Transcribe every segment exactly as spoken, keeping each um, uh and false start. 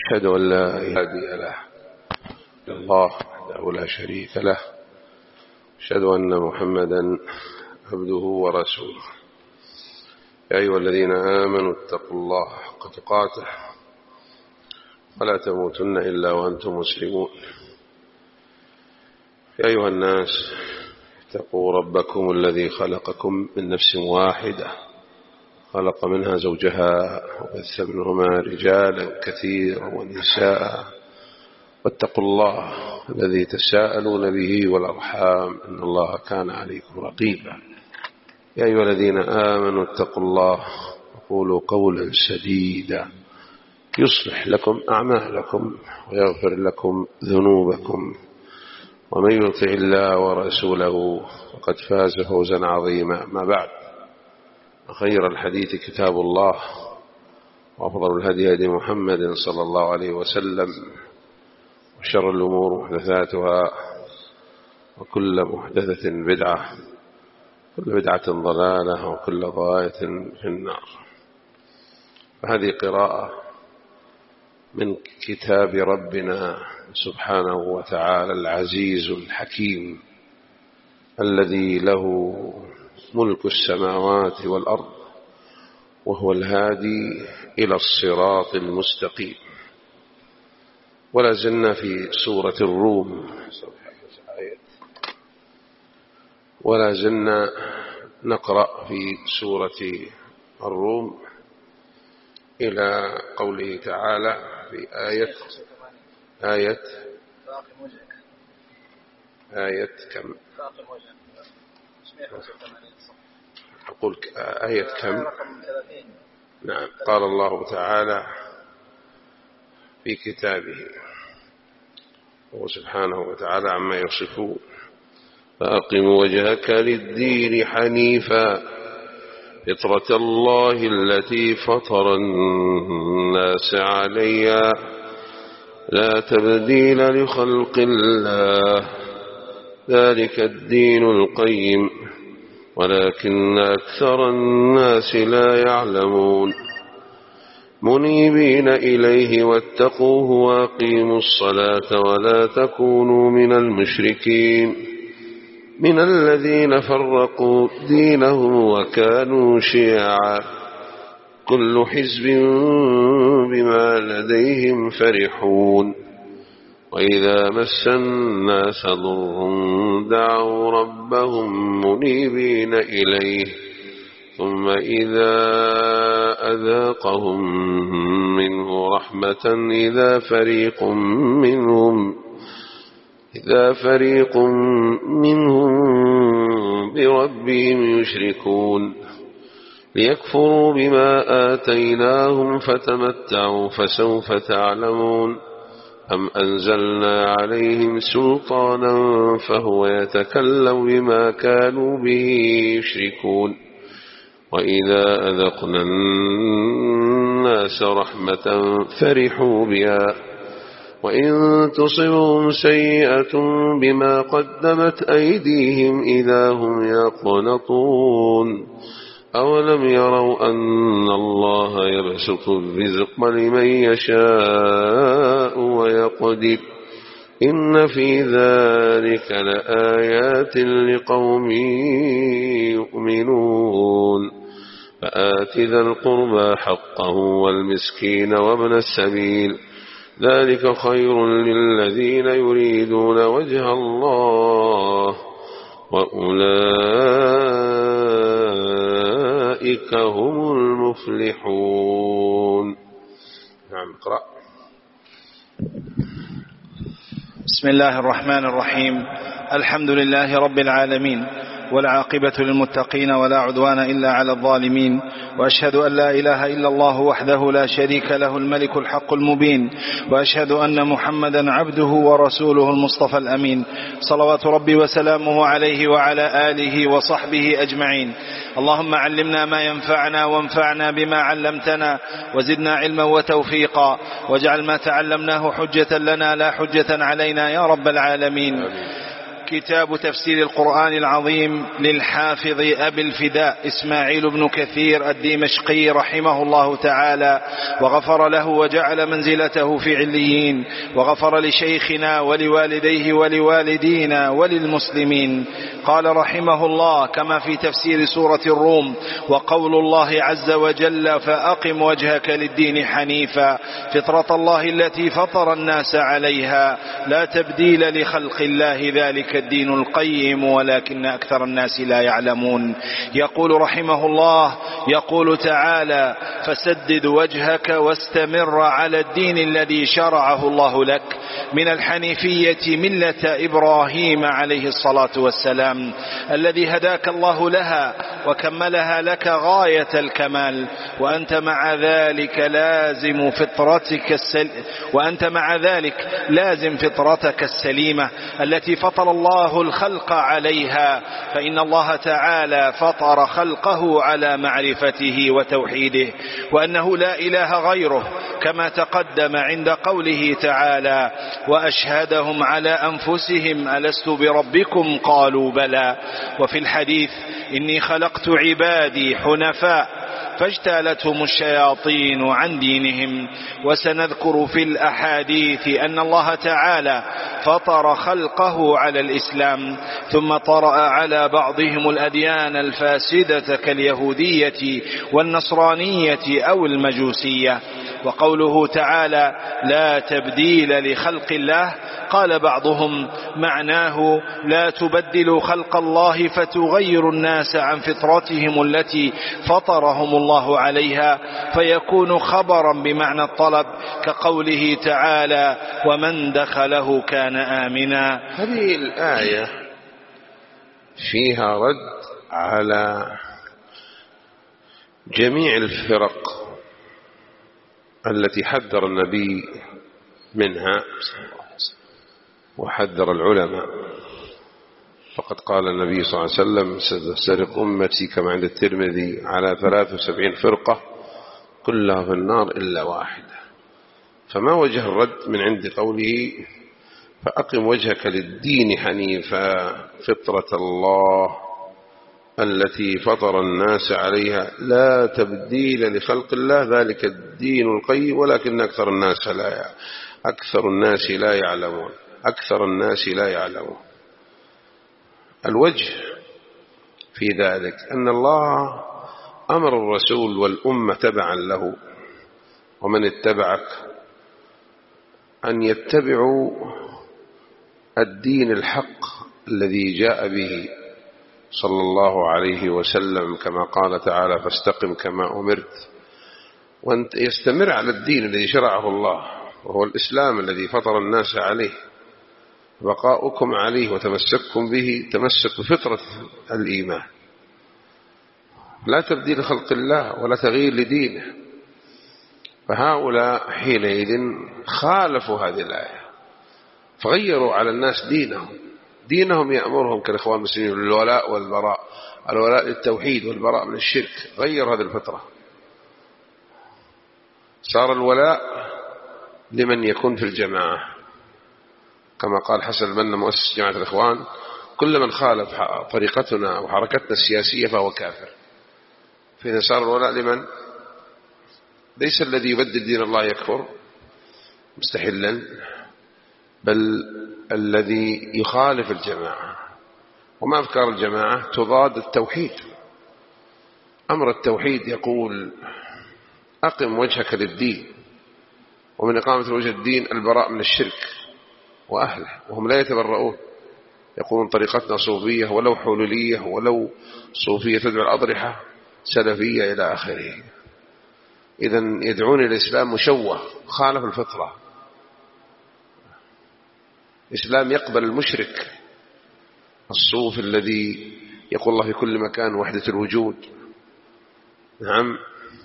أشهد أن لا إله إلا له الله وحده لا شريك له، أشهد أن محمدا عبده ورسوله. يا أيها الذين آمنوا اتقوا الله حق تقاته ولا تموتن إلا وأنتم مسلمون. يا أيها الناس اتقوا ربكم الذي خلقكم من نفس واحدة، خلق منها زوجها وبث منهما رجالا كثيرا ونساء، واتقوا الله الذي تساءلون به والأرحام إن الله كان عليكم رقيبا. يا أيها الذين آمنوا اتقوا الله وقولوا قولا سديدا يصلح لكم أعمالكم ويغفر لكم ذنوبكم، ومن يطع الله ورسوله فقد فاز فوزا عظيما. ما بعد، خير الحديث كتاب الله، وأفضل الهدي هدي محمد صلى الله عليه وسلم، وشر الأمور محدثاتها، وكل محدثة بدعة، كل بدعة ضلالة، وكل ضلالة في النار. فهذه قراءة من كتاب ربنا سبحانه وتعالى العزيز الحكيم الذي له ملك السماوات والأرض، وهو الهادي إلى الصراط المستقيم. ولا زلنا في سورة الروم، ولا زلنا نقرأ في سورة الروم إلى قوله تعالى في آية آية آية كم؟ أقول آية كم؟ نعم. قال الله تعالى في كتابه هو سبحانه وتعالى عما يصفون: فأقم وجهك للدين حنيفا فطرة الله التي فطر الناس عليها لا تبديل لخلق الله ذلك الدين القيم ولكن أكثر الناس لا يعلمون. منيبين إليه واتقوه وأقيموا الصلاة ولا تكونوا من المشركين من الذين فرقوا دينهم وكانوا شيعا كل حزب بما لديهم فرحون. وإذا مس الناس ضر دعوا ربهم منيبين إليه ثم إذا أذاقهم منه رحمة إذا فريق منهم إذا فريق منهم بربهم يشركون ليكفروا بما آتيناهم فتمتعوا فسوف تعلمون. أم أنزلنا عليهم سلطانا فهو يتكلم بما كانوا به يشركون. وإذا أذقنا الناس رحمة فرحوا بها وإن تصبهم سيئة بما قدمت أيديهم إذا هم يقنطون. أولم يروا أن الله يبسط الرزق لمن يشاء ويقدر إن في ذلك لآيات لقوم يؤمنون. فآت ذا القربى حقه والمسكين وابن السبيل ذلك خير للذين يريدون وجه الله وأولئك هم المفلحون. نعم. اقرأ. بسم الله الرحمن الرحيم. الحمد لله رب العالمين، والعاقبة للمتقين ولا عدوان إلا على الظالمين، وأشهد أن لا إله إلا الله وحده لا شريك له الملك الحق المبين، وأشهد أن محمدا عبده ورسوله المصطفى الأمين، صلوات ربي وسلامه عليه وعلى آله وصحبه أجمعين. اللهم علمنا ما ينفعنا وانفعنا بما علمتنا وزدنا علما وتوفيقا، واجعل ما تعلمناه حجة لنا لا حجة علينا يا رب العالمين. كتاب تفسير القرآن العظيم للحافظ أبي الفداء إسماعيل بن كثير الدمشقي رحمه الله تعالى وغفر له وجعل منزلته في عليين، وغفر لشيخنا ولوالديه ولوالدينا وللمسلمين. قال رحمه الله كما في تفسير سورة الروم: وقول الله عز وجل: فأقم وجهك للدين حنيفا فطرة الله التي فطر الناس عليها لا تبديل لخلق الله ذلك الدين القيم ولكن أكثر الناس لا يعلمون. يقول رحمه الله: يقول تعالى: فسدد وجهك واستمر على الدين الذي شرعه الله لك من الحنيفية ملة إبراهيم عليه الصلاة والسلام الذي هداك الله لها وكملها لك غاية الكمال، وأنت مع ذلك لازم فطرتك السل... وأنت مع ذلك لازم فطرتك السليمة التي فطر الله الخلق عليها، فإن الله تعالى فطر خلقه على معرفته وتوحيده وأنه لا إله غيره، كما تقدم عند قوله تعالى: وأشهدهم على أنفسهم ألست بربكم قالوا بلى. وفي الحديث: إني خلقت عبادي حنفاء فاجتالتهم الشياطين عن دينهم. وسنذكر في الأحاديث أن الله تعالى فطر خلقه على الإسلام ثم طرأ على بعضهم الأديان الفاسدة كاليهودية والنصرانية أو المجوسية. وقوله تعالى: لا تبديل لخلق الله، قال بعضهم معناه لا تبدل خلق الله فتغير الناس عن فطرتهم التي فطرهم الله عليها، فيكون خبرا بمعنى الطلب كقوله تعالى: ومن دخله كان آمنا. هذه الآية فيها رد على جميع الفرق التي حذر النبي منها وحذر العلماء. فقد قال النبي صلى الله عليه وسلم: ستفترق أمتي كما عند الترمذي على ثلاث وسبعين فرقة كلها في النار إلا واحدة. فما وجه الرد من عند قوله: فأقم وجهك للدين حنيفا فطرة الله التي فطر الناس عليها لا تبديل لخلق الله ذلك الدين القيم ولكن أكثر الناس لا أكثر الناس لا يعلمون أكثر الناس لا يعلمون. الوجه في ذلك أن الله أمر الرسول والأمة تبعا له ومن اتبعك أن يتبعوا الدين الحق الذي جاء به صلى الله عليه وسلم، كما قال تعالى: فاستقم كما أمرت، وأن يستمر على الدين الذي شرعه الله وهو الإسلام الذي فطر الناس عليه. بقاؤكم عليه وتمسككم به تمسك بفطرة الإيمان، لا تبديل خلق الله ولا تغيير لدينه. فهؤلاء حينئذ خالفوا هذه الآية فغيروا على الناس دينهم دينهم يأمرهم كالإخوان المسلمين بالولاء والبراء، الولاء للتوحيد والبراء من الشرك. غير هذه الفطرة، صار الولاء لمن يكون في الجماعة، كما قال حسن البنا مؤسس جماعة الإخوان: كل من خالف طريقتنا وحركتنا السياسية فهو كافر. فإذا صار الولاء لمن؟ ليس الذي يبدل دين الله يكفر مستحلا، بل الذي يخالف الجماعة. وما أفكار الجماعة تضاد التوحيد. أمر التوحيد يقول: أقم وجهك للدين، ومن إقامة وجه الدين البراء من الشرك وأهله، وهم لا يتبرؤون، يقولون طريقتنا صوفية ولو حلولية ولو صوفية تدعو الأضرحة سلفية إلى آخره. إذن يدعون إلى الإسلام مشوه خالف الفطرة. الإسلام يقبل المشرك الصوف الذي يقول الله في كل مكان وحدة الوجود. نعم،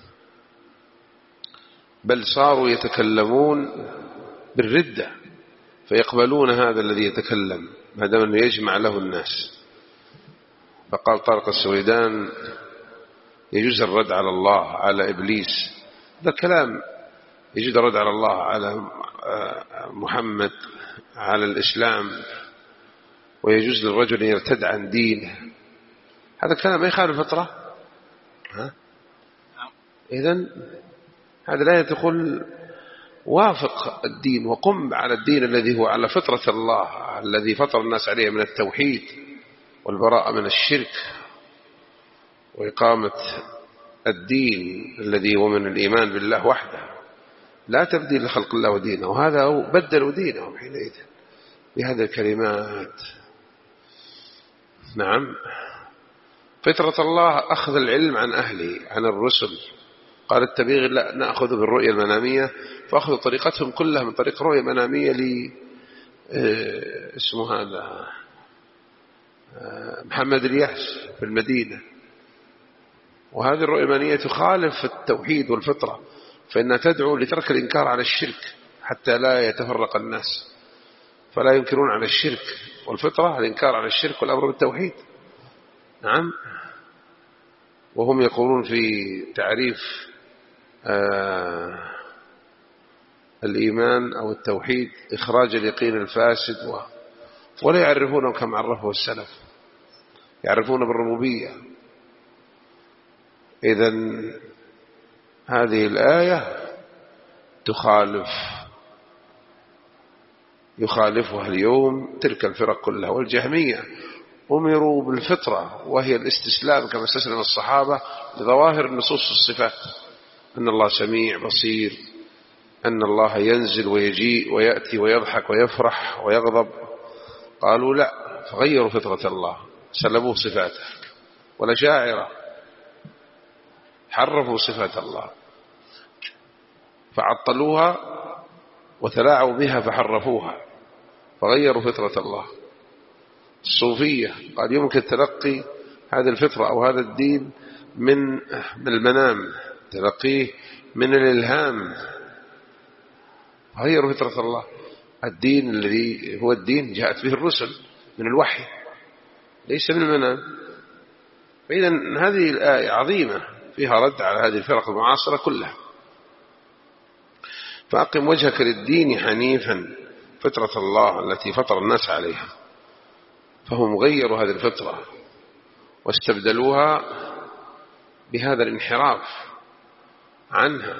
بل صاروا يتكلمون بالردة فيقبلون هذا الذي يتكلم ما دام أنه يجمع له الناس. فقال طارق السويدان: يجوز الرد على الله على إبليس، هذا كلام. يجوز الرد على الله على محمد، على الإسلام، ويجوز للرجل أن يرتد عن دينه، هذا الكلام ما يخالف الفطرة. ها؟ إذن هذا لا يدخل، وافق الدين وقم على الدين الذي هو على فطرة الله الذي فطر الناس عليه من التوحيد والبراءة من الشرك وإقامة الدين الذي هو من الإيمان بالله وحده، لا تبديل لخلق الله ودينه. وهذا بدلوا دينهم حينئذ بهذه الكلمات. نعم، فطرة الله أخذ العلم عن أهله عن الرسل. قال التبيغ لا نأخذ بالرؤية المنامية، فأخذوا طريقتهم كلها من طريق رؤية منامية ل اسمه هذا محمد الياس في المدينة. وهذه الرؤية المنامية تخالف التوحيد والفطرة، فإنها تدعو لترك الإنكار على الشرك حتى لا يتفرق الناس، فلا ينكرون على الشرك والفطرة الإنكار على الشرك والأمر بالتوحيد. نعم، وهم يقولون في تعريف آه الإيمان أو التوحيد إخراج اليقين الفاسد و... ولا يعرفونه كما عرفه السلف، يعرفون بالربوبية. إذن هذه الآية تخالف يخالفها اليوم تلك الفرق كلها. والجهمية أمروا بالفطرة وهي الاستسلام كما استسلم الصحابة لظواهر النصوص الصفات، أن الله سميع بصير، أن الله ينزل ويجيء ويأتي ويضحك ويفرح ويغضب. قالوا لا، فغيروا فطرة الله، سلبوه صفاته. والأشاعرة حرفوا صفات الله فعطلوها وتلاعبوا بها فحرفوها فغيروا فطرة الله. الصوفية قال يمكن تلقي هذه الفطرة أو هذا الدين من من المنام، تلقيه من الإلهام، غيروا فطرة الله. الدين الذي هو الدين جاءت به الرسل من الوحي ليس من المنام. فإذا هذه الآية عظيمة فيها رد على هذه الفرق المعاصرة كلها. فأقم وجهك للدين حنيفا فطرة الله التي فطر الناس عليها. فهم غيروا هذه الفطرة واستبدلوها بهذا الانحراف عنها،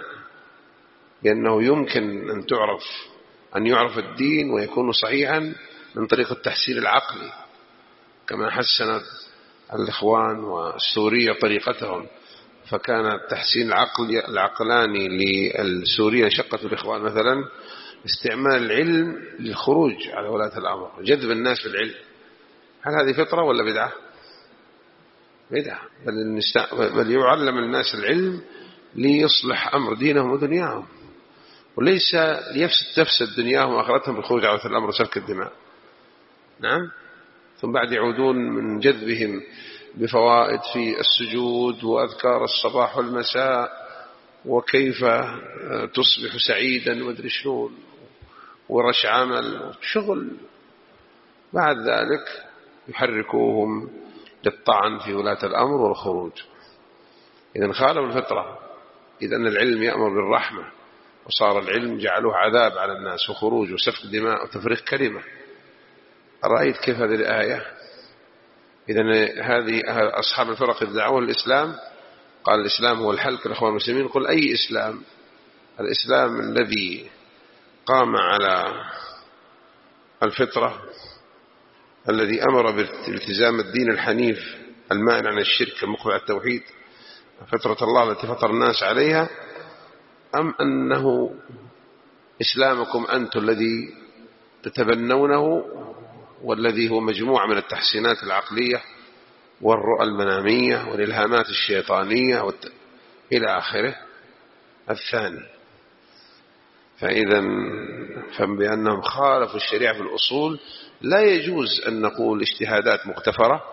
لأنه يمكن أن تعرف أن يعرف الدين ويكون صحيحا من طريق التحسين العقلي، كما حسن الإخوان والسورية طريقتهم، فكان التحسين العقلي العقلاني للسورية شقة الإخوان مثلا استعمال العلم للخروج على ولاة الأمر وجذب الناس بالعلم. هل هذه فطرة ولا بدعة؟ بدعة. بل, بل يعلم الناس العلم ليصلح أمر دينهم ودنياهم، وليس ليفسد تفسد دنياهم وآخرتهم بالخروج على ولاة الأمر وسفك الدماء. نعم، ثم بعد يعودون من جذبهم بفوائد في السجود وأذكار الصباح والمساء وكيف تصبح سعيدا وادري شلون ورش عمل شغل، بعد ذلك يحركوهم للطعن في ولاة الأمر والخروج. إذن خالوا الفطرة، إذ أن العلم يأمر بالرحمة وصار العلم جعلوه عذاب على الناس وخروج وسفك دماء وتفريق كلمة. رأيت كيف هذه الآية؟ إذن هذه أصحاب الفرق الدعوة الإسلام قال الإسلام هو الحل كالأخوان المسلمين. قل أي إسلام؟ الإسلام الذي قام على الفطرة، الذي أمر بالتزام الدين الحنيف المائل عن الشرك المقبل على التوحيد، فطرة الله التي فطر الناس عليها، أم أنه إسلامكم أنتم الذي تتبنونه والذي هو مجموعة من التحسينات العقلية والرؤى المنامية والإلهامات الشيطانية والت... إلى آخره؟ الثاني. فإذا فبأنهم خالفوا الشريعة في الأصول لا يجوز أن نقول اجتهادات مغتفرة،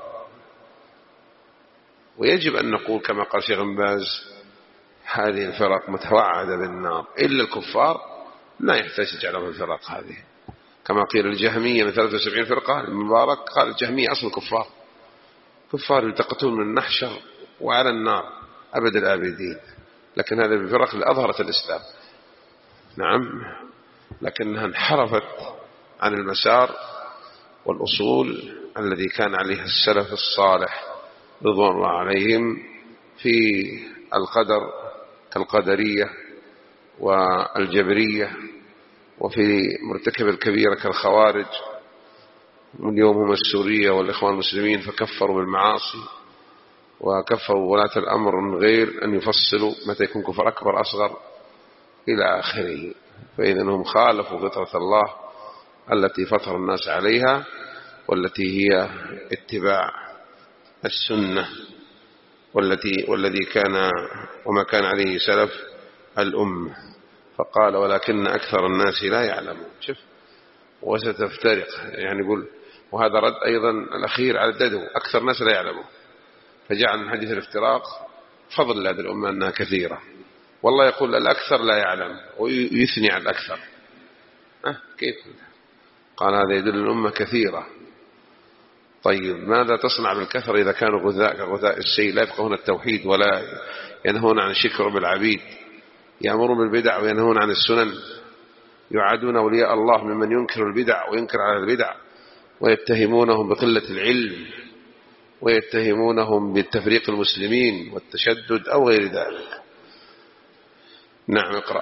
ويجب أن نقول كما قال شيخ بن باز هذه الفرق متوعدة بالنار إلا الكفار، ما يحتاج تجعلهم الفرق هذه. كما قيل الجهمية من ثلاثة وسبعين فرقة، المبارك قال الجهمية أصل كفار، كفار يلتقطون من النحشر وعلى النار أبد الآبدين. لكن هذه الفرق اللي أظهرت الإسلام، نعم، لكنها انحرفت عن المسار والأصول الذي كان عليه السلف الصالح رضوان الله عليهم في القدر كالقدرية والجبرية، وفي مرتكب الكبيرة كالخوارج، واليوم هم السورية والإخوان المسلمين فكفروا بالمعاصي وكفروا ولاة الأمر من غير أن يفصلوا متى يكون كفر أكبر أصغر إلى آخره. فإذا هم خالفوا فطرة الله التي فطر الناس عليها، والتي هي اتباع السنة والتي والذي كان وما كان عليه سلف الأمة. فقال ولكن أكثر الناس لا يعلمون. شوف وستفترق، يعني يقول وهذا رد أيضا الأخير على الددو، أكثر الناس لا يعلمون، فجعل من حديث الافتراق فضل هذه الأمة أنها كثيرة. والله يقول الأكثر لا يعلم ويثني على الأكثر. أه كيف؟ قال هذا يدل الأمة كثيرة. طيب ماذا تصنع بالكثرة إذا كانوا غثاء كغثاء السيل، لا يفقهون التوحيد ولا ينهون عن الشرك رب العبيد، يأمرون بالبدع وينهون عن السنن، يعادون أولياء الله ممن ينكر البدع وينكر على البدع، ويتهمونهم بقلة العلم، ويتهمونهم بالتفريق المسلمين والتشدد أو غير ذلك. نعم اقرأ.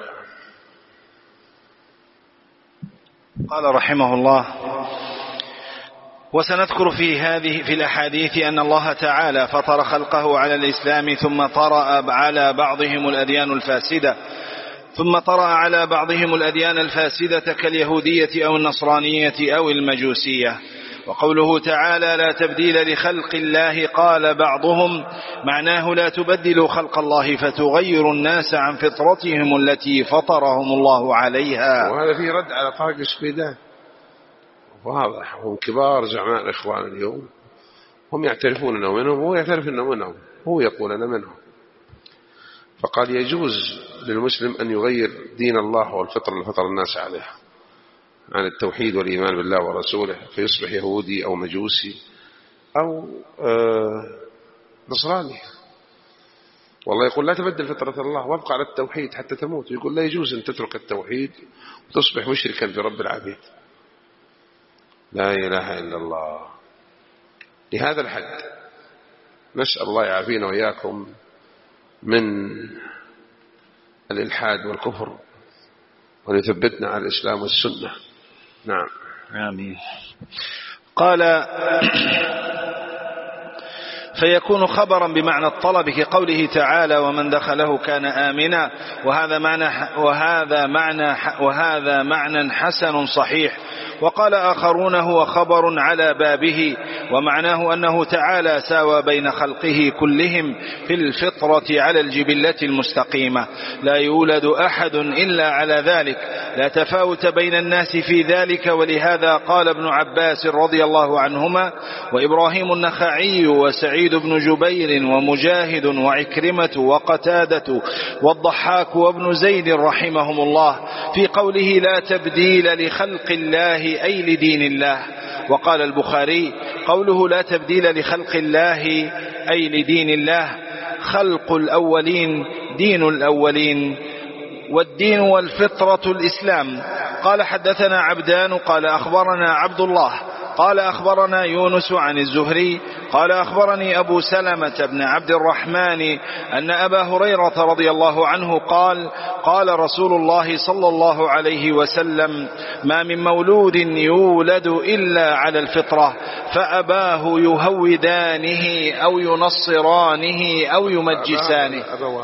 قال رحمه الله: وسنذكر في هذه في الأحاديث أن الله تعالى فطر خلقه على الإسلام، ثم طرأ على بعضهم الأديان الفاسدة ثم طرأ على بعضهم الأديان الفاسدة كاليهودية أو النصرانية أو المجوسية. وقوله تعالى: لا تبديل لخلق الله، قال بعضهم معناه لا تبدلوا خلق الله فتغيروا الناس عن فطرتهم التي فطرهم الله عليها. وهذا فيه رد على طاقة السبيدان واضح، هم كبار زعماء الإخوان اليوم، هم يعترفون أنه منهم وهو يعترف أنه منهم، هو يقول أنا منهم. فقال يجوز للمسلم أن يغير دين الله والفطر اللي فطر الناس عليها عن التوحيد والإيمان بالله ورسوله، فيصبح يهودي أو مجوسي أو آه نصراني. والله يقول لا تبدل فطرة الله وابقى على التوحيد حتى تموت. يقول لا يجوز أن تترك التوحيد وتصبح مشركا برب العبيد. لا إله إلا الله. لهذا الحد نسأل الله يعافينا وإياكم من الإلحاد والكفر، ونثبتنا على الإسلام والسنة. نعم آمين. قال: فيكون خبرا بمعنى الطلب كقوله تعالى: ومن دخله كان آمنا. وهذا معنى وهذا معنى وهذا معنى حسن صحيح. وقال آخرون هو خبر على بابه، ومعناه أنه تعالى ساوى بين خلقه كلهم في الفطرة على الجبلة المستقيمة، لا يولد أحد إلا على ذلك، لا تفاوت بين الناس في ذلك. ولهذا قال ابن عباس رضي الله عنهما وإبراهيم النخعي وسعيد بن جبير ومجاهد وعكرمة وقتادة والضحاك وابن زيد رحمهم الله في قوله لا تبديل لخلق الله أي لدين الله. وقال البخاري قوله لا تبديل لخلق الله أي لدين الله، خلق الأولين دين الأولين، والدين والفطرة الإسلام. قال حدثنا عبدان قال أخبرنا عبد الله قال أخبرنا يونس عن الزهري قال أخبرني أبو سلمة بن عبد الرحمن أن أبا هريرة رضي الله عنه قال قال رسول الله صلى الله عليه وسلم: ما من مولود يولد إلا على الفطرة، فأباه يهودانه أو ينصرانه أو يمجسانه.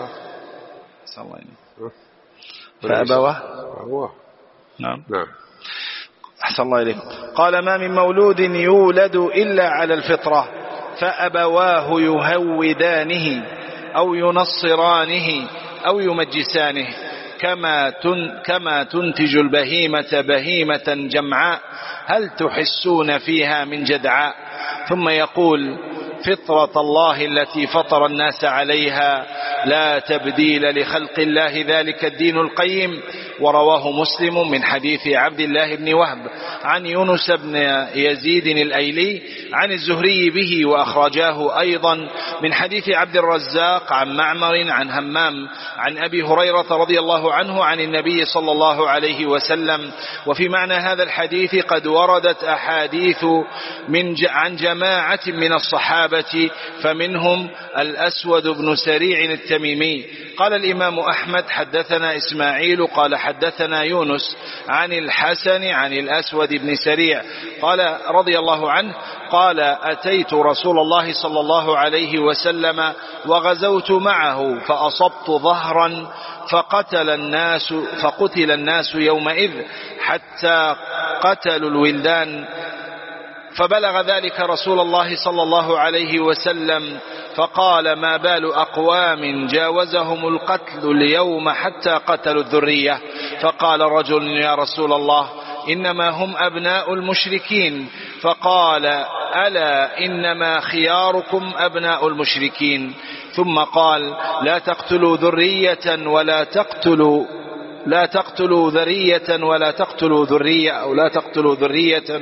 فأبواه نعم نعم أحسن الله إليك. قال: ما من مولود يولد إلا على الفطرة، فأبواه يهودانه أو ينصرانه أو يمجسانه، كما تن كما تنتج البهيمة بهيمة جمعاء، هل تحسون فيها من جدعاء؟ ثم يقول: فطرة الله التي فطر الناس عليها، لا تبديل لخلق الله، ذلك الدين القيم. ورواه مسلم من حديث عبد الله بن وهب عن يونس بن يزيد الأيلي عن الزهري به، وأخرجاه أيضا من حديث عبد الرزاق عن معمر عن همام عن أبي هريرة رضي الله عنه عن النبي صلى الله عليه وسلم. وفي معنى هذا الحديث قد وردت أحاديث من عن جماعة من الصحابة، فمنهم الأسود بن سريع التميمي. قال الإمام أحمد حدثنا إسماعيل قال حدثنا يونس عن الحسن عن الأسود بن سريع قال رضي الله عنه قال أتيت رسول الله صلى الله عليه وسلم وغزوت معه فأصبت ظهرا فقتل الناس فقتل الناس يومئذ حتى قتلوا الولدان، فبلغ ذلك رسول الله صلى الله عليه وسلم فقال ما بال أقوام جاوزهم القتل اليوم حتى قتلوا الذرية؟ فقال رجل يا رسول الله إنما هم أبناء المشركين. فقال ألا إنما خياركم أبناء المشركين. ثم قال لا تقتلوا ذرية ولا تقتلوا لا تقتلوا ذرية ولا تقتلوا ذرية أو لا تقتلوا ذرية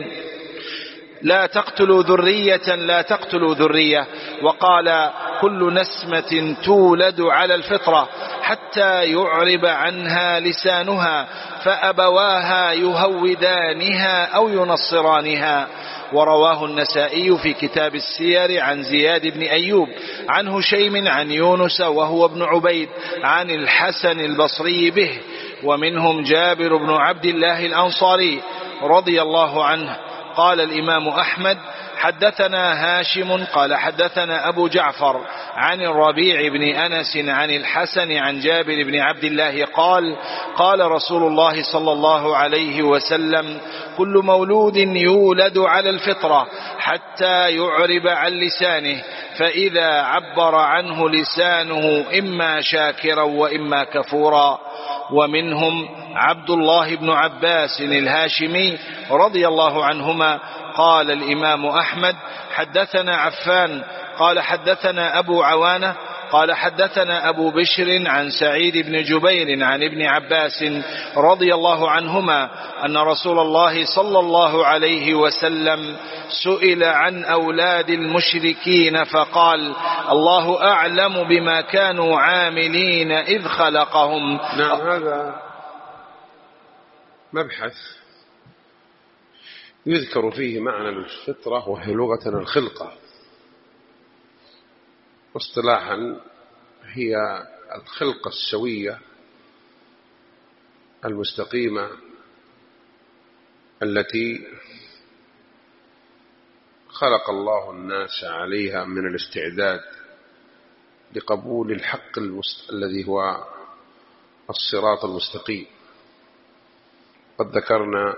لا تقتلوا ذرية لا تقتلوا ذرية. وقال كل نسمة تولد على الفطرة حتى يعرب عنها لسانها فأبواها يهودانها أو ينصرانها. ورواه النسائي في كتاب السير عن زياد بن أيوب عن هشيم عن يونس وهو ابن عبيد عن الحسن البصري به، ومنهم جابر بن عبد الله الأنصاري رضي الله عنه. قال الإمام أحمد حدثنا هاشم قال حدثنا أبو جعفر عن الربيع بن أنس عن الحسن عن جابر بن عبد الله قال قال رسول الله صلى الله عليه وسلم كل مولود يولد على الفطرة حتى يعرب عن لسانه، فإذا عبر عنه لسانه إما شاكرا وإما كفورا. ومنهم عبد الله بن عباس الهاشمي رضي الله عنهما. قال الإمام أحمد حدثنا عفان قال حدثنا أبو عوانة قال حدثنا أبو بشر عن سعيد بن جبير عن ابن عباس رضي الله عنهما أن رسول الله صلى الله عليه وسلم سئل عن أولاد المشركين فقال الله أعلم بما كانوا عاملين إذ خلقهم. نعم، هذا مبحث يذكر فيه معنى الفطرة وهي لغة الخلقة، واصطلاحا هي الخلقة السوية المستقيمة التي خلق الله الناس عليها من الاستعداد لقبول الحق المست... الذي هو الصراط المستقيم. قد ذكرنا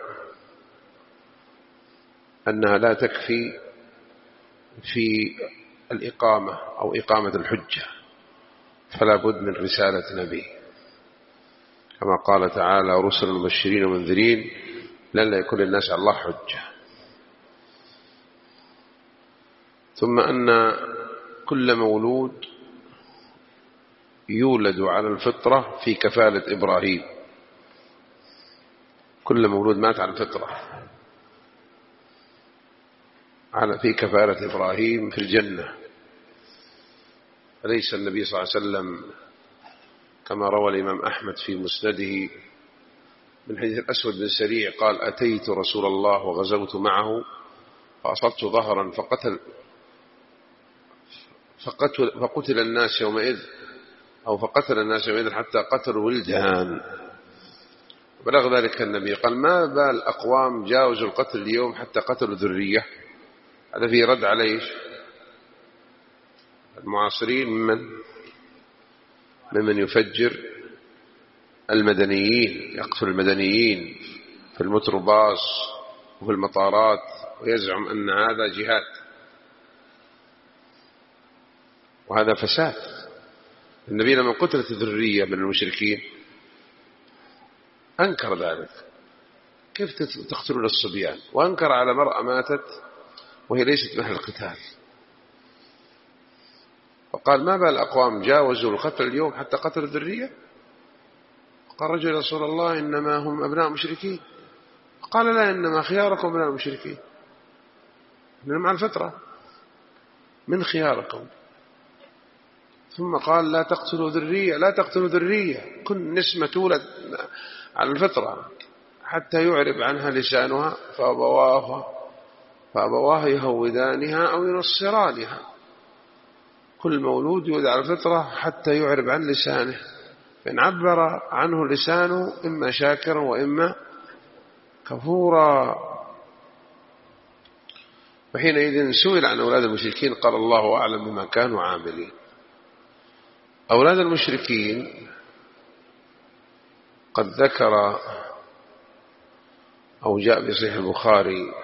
أنها لا تكفي في الإقامة أو إقامة الحجة، فلا بد من رسالة نبي، كما قال تعالى رسل مبشرين ومنذرين لن يكون للناس على الله حجة. ثم أن كل مولود يولد على الفطرة في كفالة إبراهيم، كل مولود مات على الفطرة في كفالة إبراهيم في الجنة. أليس النبي صلى الله عليه وسلم كما روى الإمام أحمد في مسنده من حديث الأسود بن سريع قال أتيت رسول الله وغزوت معه فأصبت ظهرا فقتل فقتل, فقتل الناس يومئذ أو فقتل الناس يومئذ حتى قتلوا ولدان. بلغ ذلك النبي قال ما بال أقوام جاوزوا القتل اليوم حتى قتلوا ذرية. هذا فيه رد عليه المعاصرين ممن ممن يفجر المدنيين، يقتل المدنيين في المتروباص وفي المطارات ويزعم أن هذا جهاد، وهذا فساد. النبي لما قتلت الذرية من المشركين أنكر ذلك، كيف تقتلون الصبيان، وأنكر على مرأة ماتت وهي ليست محل القتال، وقال ما بال أقوام جاوزوا القتل اليوم حتى قتلوا الذرية. قال رجل يا رسول الله إنما هم أبناء مشركين، قال لا، إنما خياركم أبناء المشركين، إنما على الفطرة من خياركم. ثم قال لا تقتلوا ذرية، لا تقتلوا ذرية، كن نسمة تولد على الفطرة حتى يعرب عنها لسانها فأبواه فأبواه يهودانها أو ينصرانها. كل مولود يولد على الفطرة حتى يعرب عن لسانه، فإن عبر عنه لسانه إما شاكرا وإما كفورا. وحينئذ سئل عن أولاد المشركين قال الله أعلم بما كانوا عاملين. أولاد المشركين قد ذكر أو جاء في صحيح البخاري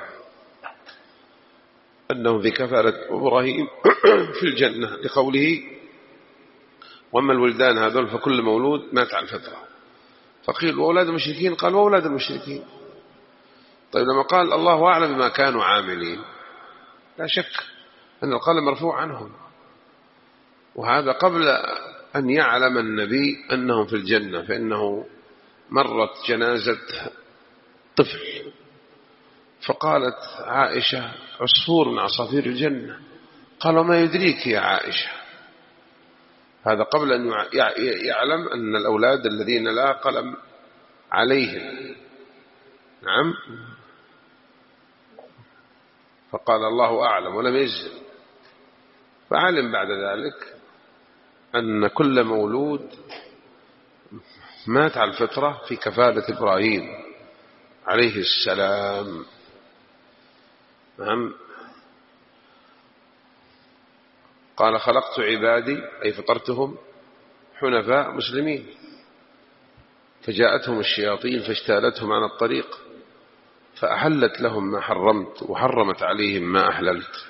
أنه في كفالة إبراهيم في الجنة لقوله وأما الولدان هذول فكل مولود مات على الفطرة. فقيل وأولاد المشركين، قال وأولاد المشركين. طيب لما قال الله أعلم بما كانوا عاملين، لا شك أن القلم مرفوع عنهم، وهذا قبل أن يعلم النبي أنهم في الجنة، فإنه مرت جنازة طفل فقالت عائشة عصفور من عصافير الجنة. قال وما يدريك يا عائشة؟ هذا قبل أن يعلم أن الأولاد الذين لا قلم عليهم. نعم. فقال الله أعلم ولم يجزم، فعلم بعد ذلك أن كل مولود مات على الفطرة في كفالة إبراهيم عليه السلام. نعم. قال خلقت عبادي أي فطرتهم حنفاء مسلمين، فجاءتهم الشياطين فاجتالتهم عن الطريق فأحلت لهم ما حرمت وحرمت عليهم ما أحللت.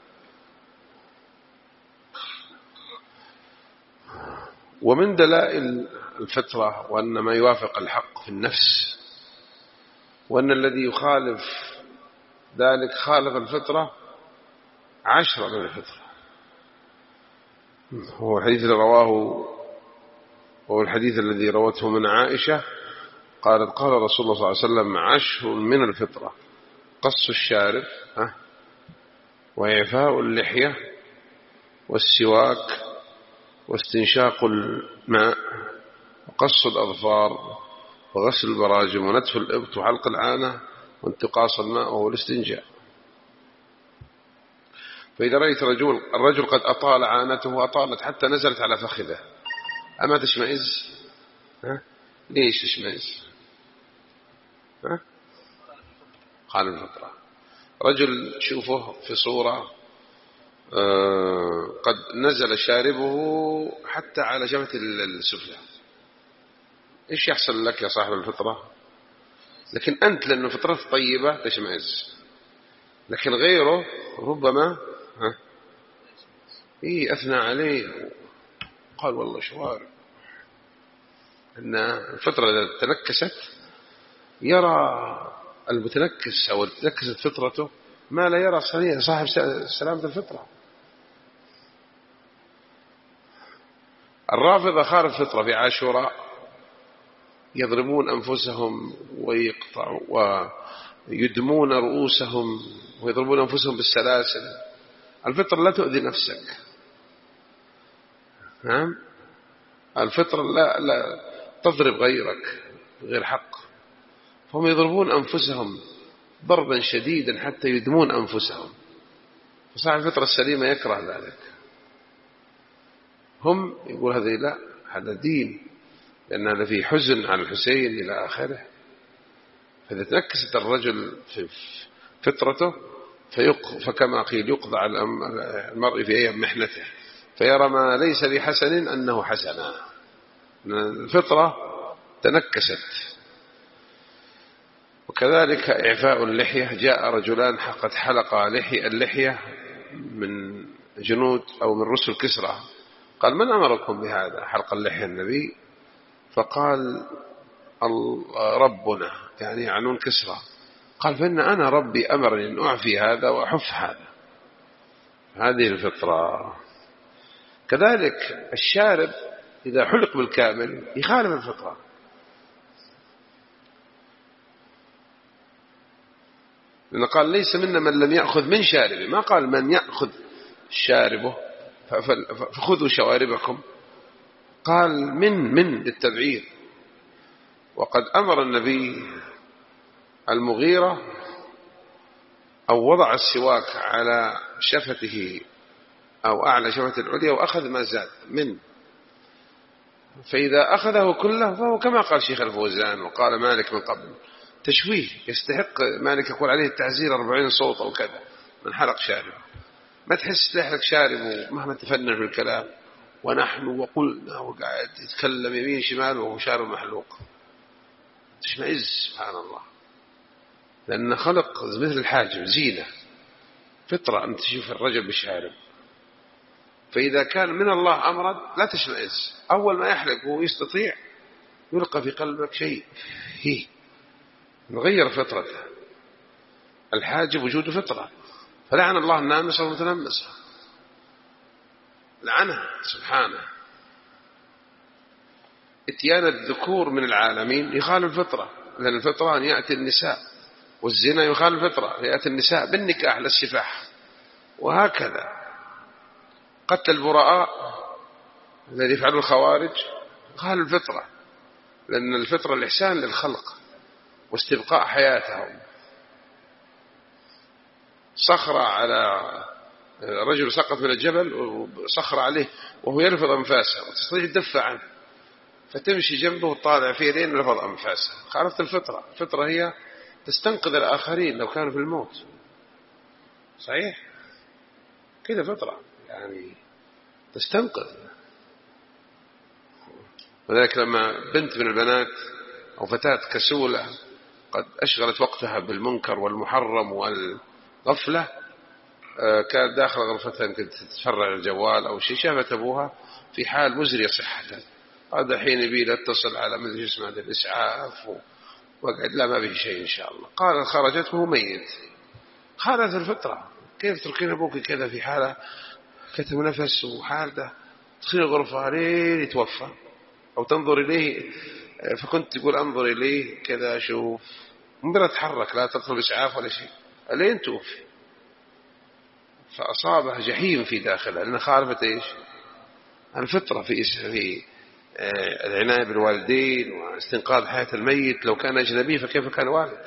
ومن دلائل الفطرة وأن ما يوافق الحق في النفس، وأن الذي يخالف ذلك خالف الفطرة عشرة من الفطرة. هو الحديث الذي رواه هو الحديث الذي روته من عائشة قالت قال رسول الله صلى الله عليه وسلم عشر من الفطرة: قص الشارب، وإعفاء اللحية، والسواك، واستنشاق الماء، وقص الأظفار، وغسل البراجم، ونتف الإبط، وحلق العانة، وانتقاص الماء وهو الاستنجاء. فإذا رأيت رجل الرجل قد أطال عانته وأطالت حتى نزلت على فخذه، أما تشمئز؟ ها؟ ليش تشمئز؟ ها؟ قال الفطرة. رجل شوفه في صورة آه قد نزل شاربه حتى على جبهة السفلى، إيش يحصل لك يا صاحب الفطرة؟ لكن أنت لأنه فطرة طيبة تشمئز، لكن غيره ربما ها إيه أثنى عليه قال والله شوارب. أن الفطرة إذا تنكست يرى المتنكس أو تنكست فطرته ما لا يرى صاحب سلامة الفطرة. الرافضة خارج الفطرة في عاشوراء يضربون أنفسهم ويقطعوا ويدمون رؤوسهم ويضربون أنفسهم بالسلاسل. الفطرة لا تؤذي نفسك. نعم. الفطرة لا, لا تضرب غيرك غير حق، فهم يضربون أنفسهم ضربا شديدا حتى يدمون أنفسهم. فصاحب الفطرة السليمة يكره ذلك. هم يقول هذا لا، هذا دين، لأن هذا فيه حزن على الحسين إلى آخره. فإذا تنكست الرجل في فطرته فكما قيل يقضى على المرء في أيام محنته فيرى ما ليس بحسن أنه حسنا. الفطرة تنكست. وكذلك إعفاء اللحية. جاء رجلان قد حلق لحية اللحية من جنود أو من رسل كسرى، قال من أمركم بهذا حلق اللحية النبي؟ فقال ربنا، يعني يعنون كسرى. قال فإن أنا ربي أمرني أن أعفي هذا وأحف هذا. هذه الفطرة. كذلك الشارب إذا حلق بالكامل يخالف الفطرة، لأنه قال ليس منا من لم يأخذ من شاربه، ما قال من يأخذ شاربه فخذوا شواربكم، قال من من للتبعير. وقد أمر النبي المغيرة أو وضع السواك على شفته أو أعلى شفة العليا وأخذ ما زاد من، فإذا أخذه كله فهو كما قال شيخ الفوزان وقال مالك من قبل تشويه، يستحق مالك يقول عليه التعزير أربعين صوت أو كذا من حلق شارب. ما تحس تحلق شارب ومهما تفنن في الكلام ونحن وقلنا وقاعد يتكلم يمين شمال وهو شارب محلوق، تشمئز سبحان الله، لأن خلق مثل الحاجب زينة فطرة أن تشوف الرجل بشارب. فإذا كان من الله أمرا لا تشمئز، أول ما يحلق وهو يستطيع يلقى في قلبك شيء هي نغير فطرته. الحاجب وجود فطرة، فلعن الله النامسة والمتنمسة، لعنها سبحانه. اتيان الذكور من العالمين يخالف الفطرة، لأن الفطرة أن يأتي النساء، والزنا يخالف الفطرة يأتي النساء بالنكاح للسفاح، وهكذا. قتل البراء الذي يفعله الخوارج يخالف الفطرة، لأن الفطرة الإحسان للخلق واستبقاء حياتهم. صخرة على رجل سقط من الجبل وصخرة عليه وهو يلفظ أنفاسه وتستطيع تدفع عنه، فتمشي جنبه وطالع فيه لين يلفظ أنفاسه. خالفت الفطرة. الفطرة هي تستنقذ الآخرين لو كانوا في الموت، صحيح كده فطرة يعني تستنقذ. وذلك لما بنت من البنات أو فتاة كسولة قد أشغلت وقتها بالمنكر والمحرم والغفلة، كانت داخل غرفتها يمكن تتفرع الجوال أو شيء، شافت أبوها في حال مزري صحة، قال الحين يبي لا اتصل على مدري اسمه الإسعاف وقعد لا ما به شيء إن شاء الله. قال خرجت وهو ميت. خالت الفطرة. كيف تركين أبوك كذا في حالة كتم نفس وحال ده، تدخل الغرفة لين يتوفى أو تنظر إليه، فكنت تقول أنظر إليه كذا شوف مبرا تحرك لا تطلب إسعاف ولا شيء لين توفي. فأصابها جحيم في داخلها لأن خالفت إيش الفطرة في في العناية بالوالدين واستنقاذ حياة الميت. لو كان أجنبي فكيف كان والد؟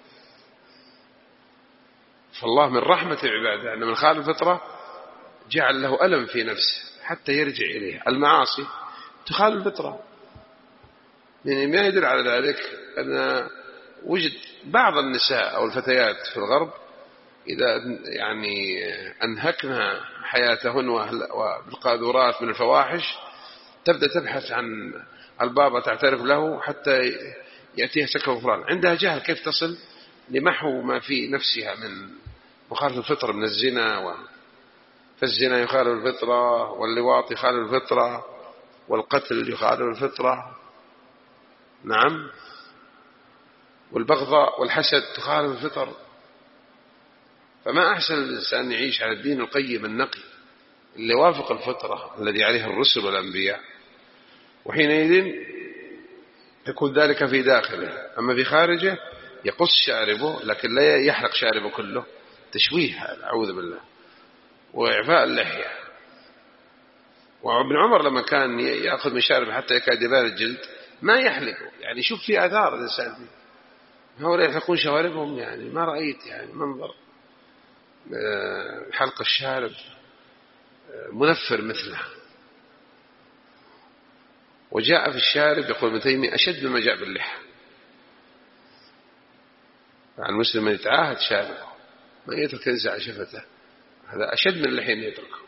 فالله من رحمة عباده أن من خالف الفطرة جعل له ألم في نفسه حتى يرجع إليه. المعاصي تخالف الفطرة، يعني ما يدل على ذلك أن وجد بعض النساء أو الفتيات في الغرب إذا يعني أنهكنا حياتهن وبالقاذورات من الفواحش تبدأ تبحث عن البابا تعترف له حتى يأتيها سكن غفران. عندها جهل كيف تصل لمحو ما في نفسها من مخالف الفطرة من الزنا و... فالزنا يخالف الفطرة، واللواط يخالف الفطرة، والقتل يخالف الفطرة، نعم، والبغضاء والحسد تخالف الفطر. فما أحسن الإنسان يعيش على الدين القيم النقي اللي وافق الفطرة الذي عليها الرسل والأنبياء، وحينئذ يكون ذلك في داخله. أما في خارجه يقص شاربه لكن لا يحرق شاربه كله، تشويه هذا أعوذ بالله، وإعفاء اللحية. وابن عمر لما كان يأخذ من شاربه حتى يكاد يبان الجلد ما يحلقه، يعني شوف في آثار الإنسان فيه. هؤلاء يحلقون شواربهم، يعني ما رأيت يعني منظر حلق الشارب منفر مثله. وجاء في الشارب يقول ابن تيمية أشد مما جاء باللحى. عن المسلم من يتعاهد شاربه ما يترك ينزع شفته، هذا أشد من اللحين يتركه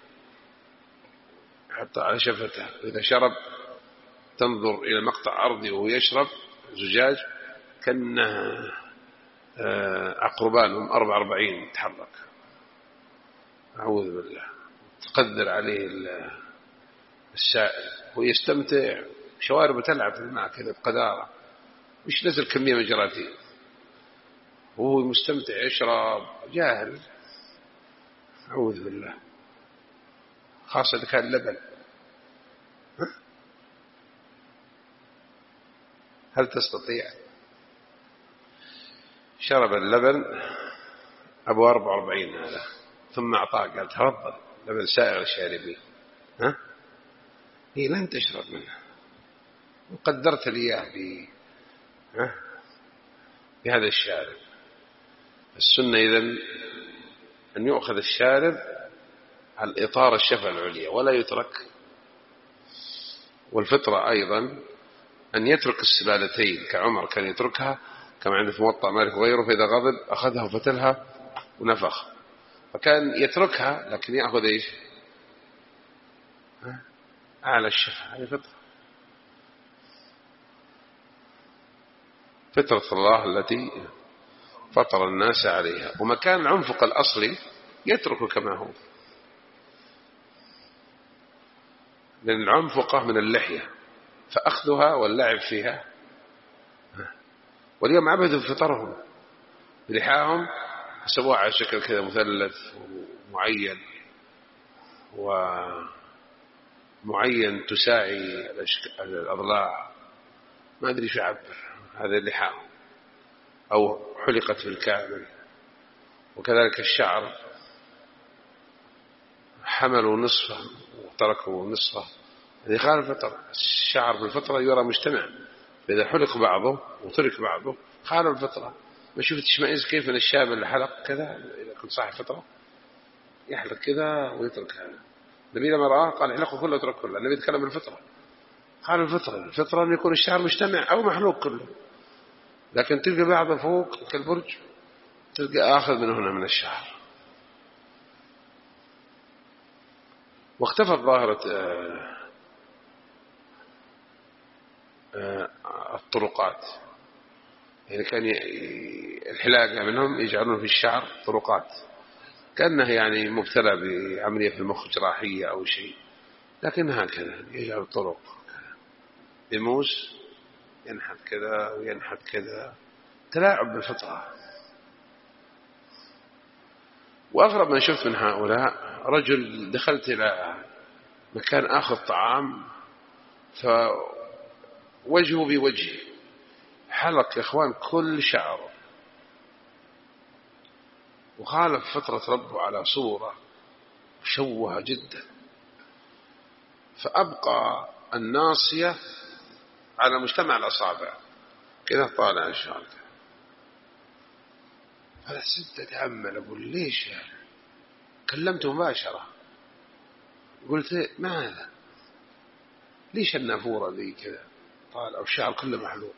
حتى على شفته. إذا شرب تنظر إلى مقطع أرضي وهو يشرب زجاج كأنه عقربان هم أربع أربعين تحرك، أعوذ بالله. تقدر عليه السائل ويستمتع، شواربه تلعب في الماء كذا بقدارة، مش نزل كمية من جراتين وهو مستمتع يشرب جاهل، أعوذ بالله. خاصة إذا كان لبن، هل تستطيع؟ شرب اللبن أبو أربع وأربعين هذا، ثم أعطاه قال تفضل لبن سائغ الشاربين. ها هي لن تشرب منها، وقدرت لي إياه ب ها بهذا الشارب. السنة إذن أن يؤخذ الشارب على الإطار الشفة العليا ولا يترك. والفطرة أيضا أن يترك السبالتين كعمر كان يتركها كما عند في موطأ مالك وغيره، فإذا غضب أخذها وفتلها ونفخ، فكان يتركها لكن يأخذ إيش أعلى الشفة. هذه فطرة فطرة الله التي فطر الناس عليها. ومكان العنفق الأصلي يترك كما هو، لأن العنفقة من اللحية فأخذها واللعب فيها. واليوم عبدوا فطرهم بلحاهم، سووها على شكل كذا مثلث ومعين ومعين تساعي الأضلاع، ما أدري شو عبر هذا لحاهم، أو حلقت بالكامل. وكذلك الشعر حملوا نصفه وتركوا نصفه، هذه خالف الفطرة. الشعر بالفطرة يرى مجتمع، فإذا حلق بعضه وترك بعضه خالف الفطرة. ما شفت تشمئز كيف من الشاب اللي حلق كذا إذا كنت صاحب فطرة يحلق كذا ويترك هذا. النبي لما رآه قال احلقه كله وترك كله. النبي يتكلم بالفطرة، خالف الفطرة. الفطرة أن يكون الشعر مجتمع أو محلوق كله، لكن تلقى بعضه فوق كالبرج، تلقى آخذ من هنا من الشعر. واختفت ظاهرة الطرقات، يعني كان الحلاقة منهم يجعلون في الشعر طرقات كأنه يعني مبتلى بعملية في المخ جراحية أو شيء، لكن هكذا يجعل الطرق يموس ينحت كذا وينحت كذا، تلاعب بالفطرة. وأغرب ما شفت من هؤلاء رجل دخلت إلى مكان آخذ طعام فوجهه بوجهه حلق يا إخوان كل شعره، وخالف فطرة ربه على صورة مشوهة جدا، فأبقى الناصية على مجتمع الأصابع كذا طالع إن شاء الله. فأنا سدت أتأمل أقول ليش يعني؟ كلمته مباشرة قلت ما هذا؟ ليش النافورة ذي كذا طالع والشعر كله محلوق؟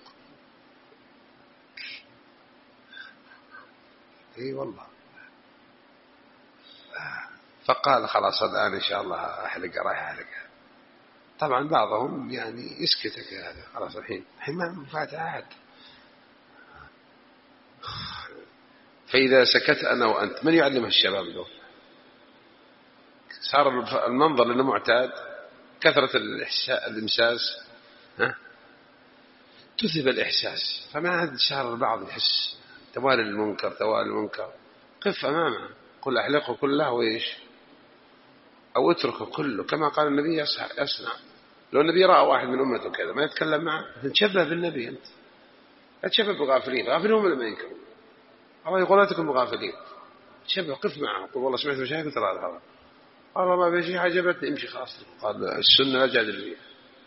اي والله. فقال خلاص الآن إن شاء الله أحلقها رايح أحلقها. طبعا بعضهم يعني يسكتك هذا خلاص الحين الحين ما فات أحد. فإذا سكت أنا وأنت من يعلم الشباب دول؟ صار المنظر لأنه معتاد، كثرة الإمساس ها تذهب الإحساس، فما عاد شعر البعض يحس توالي المنكر توالي المنكر. قف أمامه قل أحلقه كله وإيش أو اتركه كله كما قال النبي يصنع. لو النبي رأى واحد من أمته كذا ما يتكلم معه، تشبه بالنبي أنت، لا تشبه بغافلين. غافلين هم اللي ما ينكرون، الله يقول لا تكن بغافلين. تشبه قف معه قل والله سمعت مشاهد ترى هذا والله ما في شيء عجبتني امشي خلاص. قال السنة لا جادل فيها.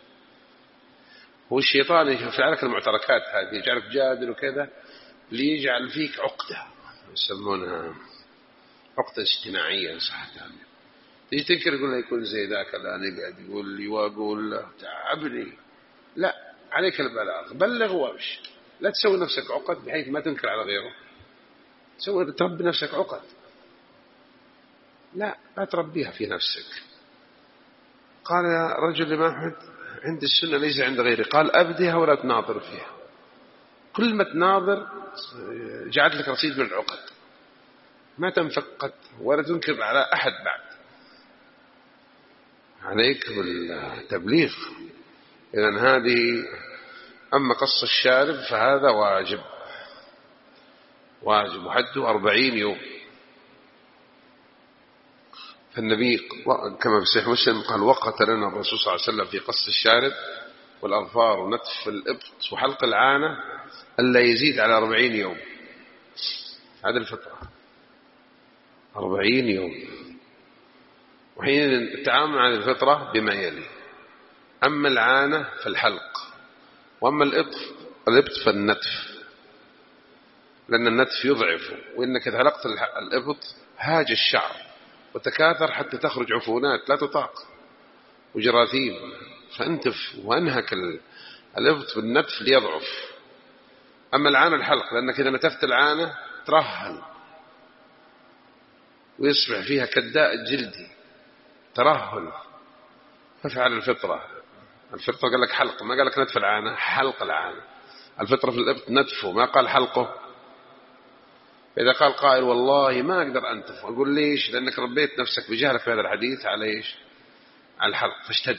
هو الشيطان يفعلك المعتركات هذه يجعلك جادل وكذا ليجعل فيك عقدة يسمونها عقدة اجتماعية صح. تيجي تنكر يقول له يكون زي ذاك الآن قاعد يقول لي وأقول له تعبني. لا عليك البلاغ، بلغ وامشي، لا تسوي نفسك عقد بحيث ما تنكر على غيره. تسوي تربي نفسك عقد، لا لا تربيها في نفسك. قال يا رجل الإمام أحمد عند السنة ليس عند غيري، قال أبديها ولا تناظر فيها. كل ما تناظر جعلت لك رصيد من العقد، ما تنفقت ولا تنكر على أحد بعد. عليك بالتبليغ. إذن هذه أما قص الشارب فهذا واجب واجب وحده أربعين يوم. فالنبي كما في صحيح مسلم قال وقت لنا الرسول صلى الله عليه وسلم في قص الشارب والأظفار ونتف الإبط وحلق العانة ألا يزيد على أربعين يوم. هذا الفترة. أربعين يوم. وحين التعامل عن الفطرة بما يلي: أما العانة فالحلق، وأما الإبط الإبط فالنتف، لأن النتف يضعف، وإنك إذا حلقت الإبط هاج الشعر وتكاثر حتى تخرج عفونات لا تطاق وجراثيم، فانتف وأنهك الإبط بالنتف ليضعف. أما العانة الحلق، لأنك إذا نتفت العانة ترهل ويصبح فيها كالداء الجلدي ترهل، ففعل الفطرة. الفطرة قال لك حلق، ما قال لك نتف العانة، حلق العانة. الفطرة في الإبط نتفه، ما قال حلقه. فإذا قال قائل والله ما أقدر أنتف، أقول ليش؟ لأنك ربيت نفسك بجهلك في هذا الحديث على إيش؟ على الحلق، فاشتد.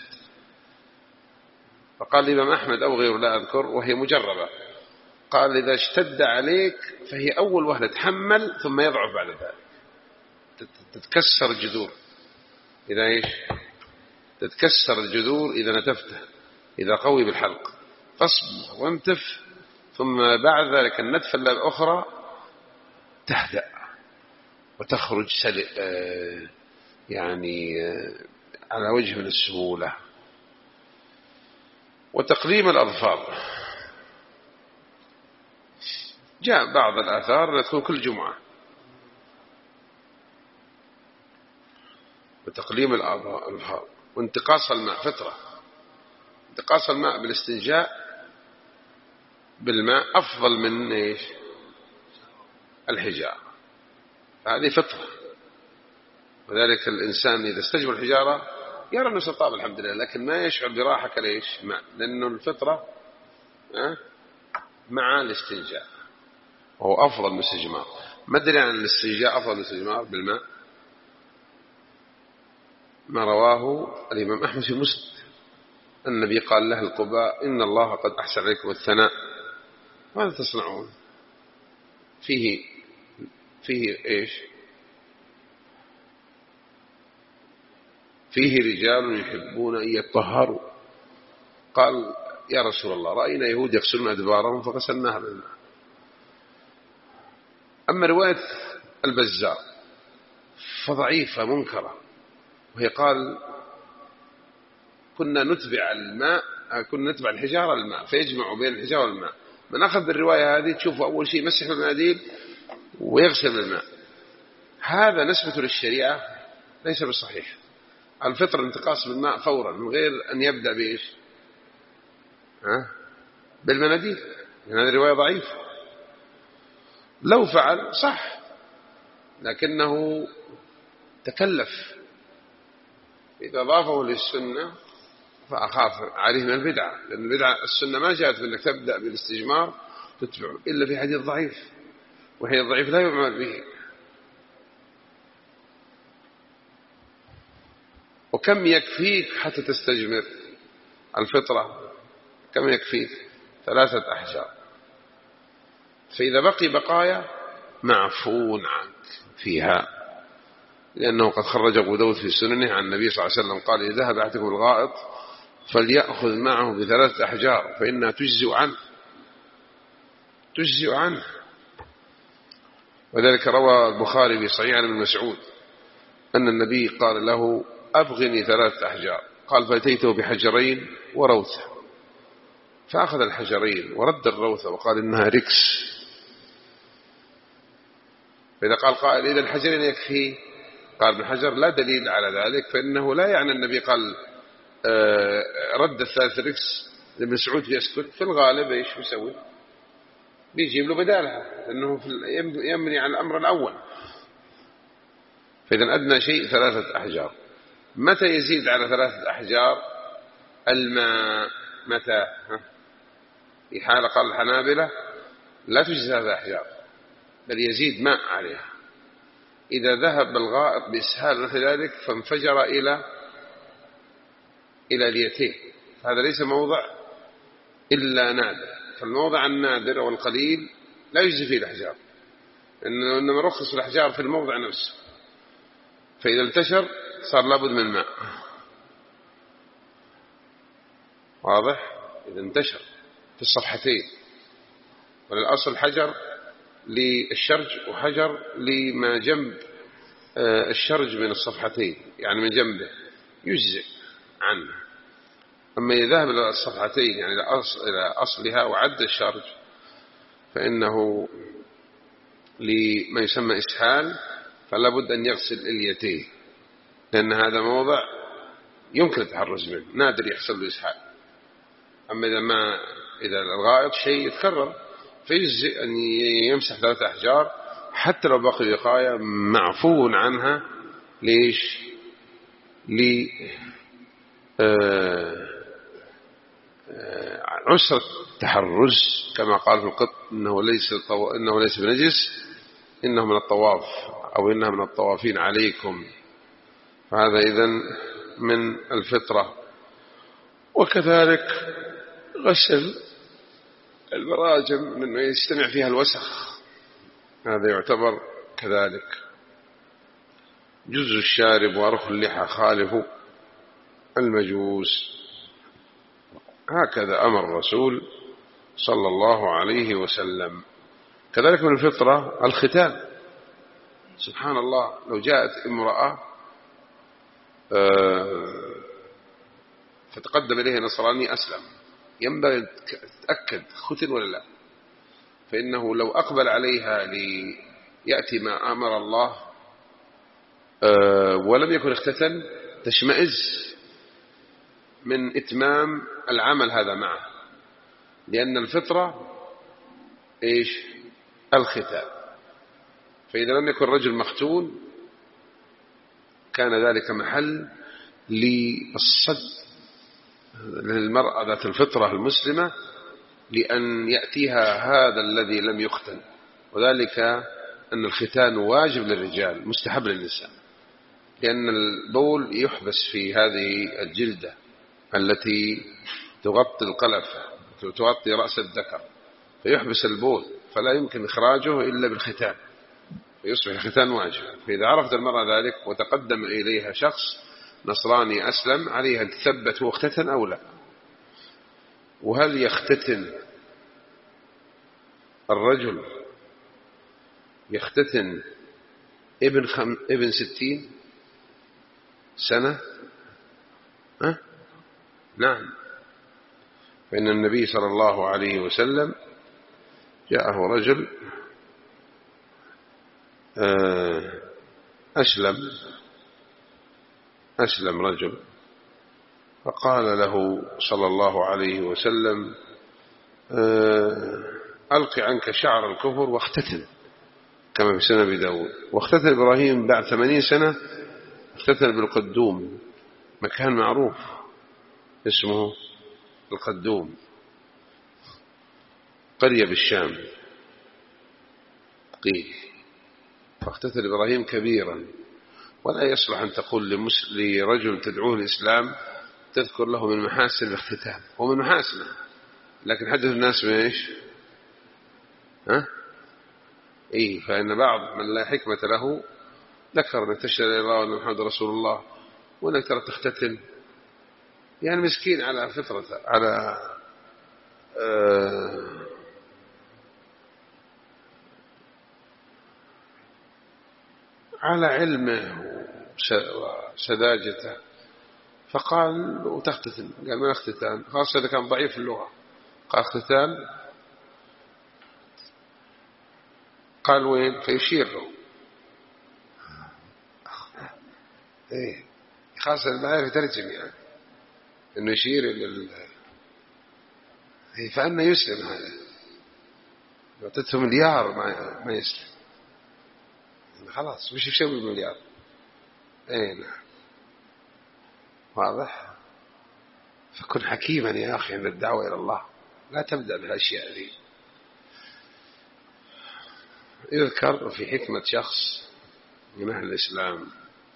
فقال الإمام أحمد أو غيره لا أذكر، وهي مجربة، قال إذا اشتد عليك فهي أول وهلة تحمل ثم يضعف بعد ذلك، تتكسر الجذور. إذا إيش؟ تتكسر الجذور إذا نتفته، إذا قوي بالحلق. فاصبر وانتف، ثم بعد ذلك النتفة الأخرى تهدأ وتخرج سل... آه يعني آه على وجه من السهولة. وتقليم الأظفار، جاء بعض الآثار تكون كل جمعة. وتقليم الأظفار وانتقاص الماء فترة. انتقاص الماء بالاستنجاء بالماء أفضل من إيش؟ الحجارة. هذه فطرة، وذلك الإنسان إذا استجمع الحجارة يرى أنه سطاب الحمد لله، لكن ما يشعر براحة كليش ماء، لأنه الفطرة مع الاستنجاء وهو أفضل من الاستجمار. ما أدري عن الاستنجاء أفضل من الاستجمار بالماء؟ ما رواه الإمام أحمد في مسند، النبي قال له القباء إن الله قد أحسن عليكم الثناء، ماذا تصنعون؟ فيه فيه إيش؟ فيه رجال يحبون أن يطهروا. قال يا رسول الله رأينا يهود يغسلون أدبارهم فغسلناها بالماء. أما رواية البزار فضعيفة منكرة، وهي قال كنا نتبع الماء كنا نتبع الحجارة الماء فيجمع بين الحجارة والماء. من أخذ بالرواية هذه تشوفوا أول شيء مسح بالمناديل ويغسل بالماء، هذا نسبة للشريعة ليس بالصحيح. الفطر الانتقاص بالماء فورا من غير أن يبدأ بإيش؟ ها؟ بالمناديل، يعني هذه الرواية ضعيفة. لو فعل صح لكنه تكلف، إذا ضافه للسنة فأخاف عليه من البدعة، لأن البدعة السنة ما جاءت بأنك تبدأ بالاستجمار تتبعه إلا في حديث ضعيف، وحديث ضعيف لا يعمل به. وكم يكفيك حتى تستجمر الفطرة؟ كم يكفيك؟ ثلاثة أحجار. فإذا بقي بقايا معفون عنك فيها، لأنه قد خرج أبو داود في سننه عن النبي صلى الله عليه وسلم قال إذا ذهب أحدكم الغائط فليأخذ معه بثلاثة أحجار فإنها تجزئ عنه تجزئ عنه وذلك روى البخاري في صحيح عن ابن مسعود أن النبي قال له أبغني ثلاثة أحجار، قال فأتيته بحجرين وروثة، فأخذ الحجرين ورد الروثة وقال إنها ركس. فإذا قال قائل إذا الحجرين يكفي، قال ابن حجر لا دليل على ذلك، فإنه لا يعني النبي قال آه رد الثالث ركس ابن مسعود يسكت، في الغالب إيش يسوي؟ بيجيب له بدالها، لأنه يمني عن الأمر الأول. فإذا أدنى شيء ثلاثة أحجار. متى يزيد على ثلاثة أحجار الماء؟ متى؟ في حالة قال الحنابلة لا تجزي ثلاثة أحجار بل يزيد ماء عليها. إذا ذهب الغائط بإسهال مثل ذلك فانفجر إلى إلى اليتين، هذا ليس موضع إلا نادر، فالموضع النادر أو القليل لا يجزي فيه الأحجار، إنما رخص الأحجار في الموضع نفسه. فإذا انتشر صار لابد من ماء، واضح؟ إذا انتشر في الصفحتين، وللأصل حجر للشرج وحجر لما جنب الشرج بين الصفحتين يعني من جنبه يجزئ عنه. أما إذا ذهب إلى الصفحتين يعني إلى أصلها وعد الشرج فإنه لما يسمى إسهال، فلا بد أن يغسل إليتيه، لأن هذا موضع يمكن التحرز منه، نادر يحصل له إسهال. أما إذا ما إذا الغائط شيء يتكرر فيجزئ أن يمسح ثلاثة أحجار حتى لو بقي وقاية معفو عنها. ليش؟ ل عسر التحرز، كما قال في القط إنه ليس طو... إنه ليس بنجس، إنه من الطواف أو إنها من الطوافين عليكم. فهذا إذن من الفطرة. وكذلك غسل البراجم من يجتمع فيها الوسخ، هذا يعتبر كذلك. جزء الشارب وأرخ اللحى خالف المجوس. هكذا أمر الرسول صلى الله عليه وسلم. كذلك من الفطرة الختان. سبحان الله، لو جاءت امرأة فتقدم إليه نصراني أسلم، ينبغي تتأكد ختن ولا لا، فإنه لو أقبل عليها ليأتي ما أمر الله ولم يكن اختتن تشمئز من إتمام العمل هذا معه، لأن الفطرة إيش؟ الختان. فإذا لم يكن رجل مختون كان ذلك محل للصد للمرأة ذات الفطرة المسلمة لأن يأتيها هذا الذي لم يختن، وذلك أن الختان واجب للرجال مستحب للنساء، لأن البول يحبس في هذه الجلدة التي تغطي القلفة تغطي رأس الذكر، فيحبس البول فلا يمكن إخراجه إلا بالختان، فيصبح الختان واجب. فإذا عرفت المرأة ذلك وتقدم إليها شخص نصراني أسلم، عليها أن تثبت هو اختتن أو لا. وهل يختتن الرجل يختتن ابن, خم... ابن ستين سنة؟ أه؟ نعم، فإن النبي صلى الله عليه وسلم جاءه رجل أسلم أسلم رجل فقال له صلى الله عليه وسلم ألق عنك شعر الكفر واختتن، كما في سنة أبي داود. واختتن إبراهيم بعد ثمانين سنة، اختتن بالقدوم، مكان معروف اسمه القدوم، قرية بالشام قيل. فاختتن إبراهيم كبيرا، ولا يصلح أن تقول لرجل تدعوه الإسلام تذكر له من محاسن الاختتان، هو من محاسنه، لكن حدث الناس بإيش؟ ها؟ إيه، فإن بعض من لا حكمة له ذكر أنك تشهد إلى الله وأن محمد رسول الله وأنك ترى تختتن، يعني مسكين على فطرة على آه على علمه وسذاجته، فقال وتختتن، قال ما اختتان، خاصة إذا كان ضعيف في اللغة، قال اختتان، قال وين؟ فيشير له، ايه خاصة ما يعرف يترجم، يعني انه يشير الى ال... فأنا يسلم هذا، لو تدفع مليار ما ما يسلم، خلاص مش يسوي المليار. ايه نعم، واضح. فكن حكيما يا أخي عند الدعوة إلى الله، لا تبدأ بالأشياء ذي. يذكر في حكمة شخص من أهل الإسلام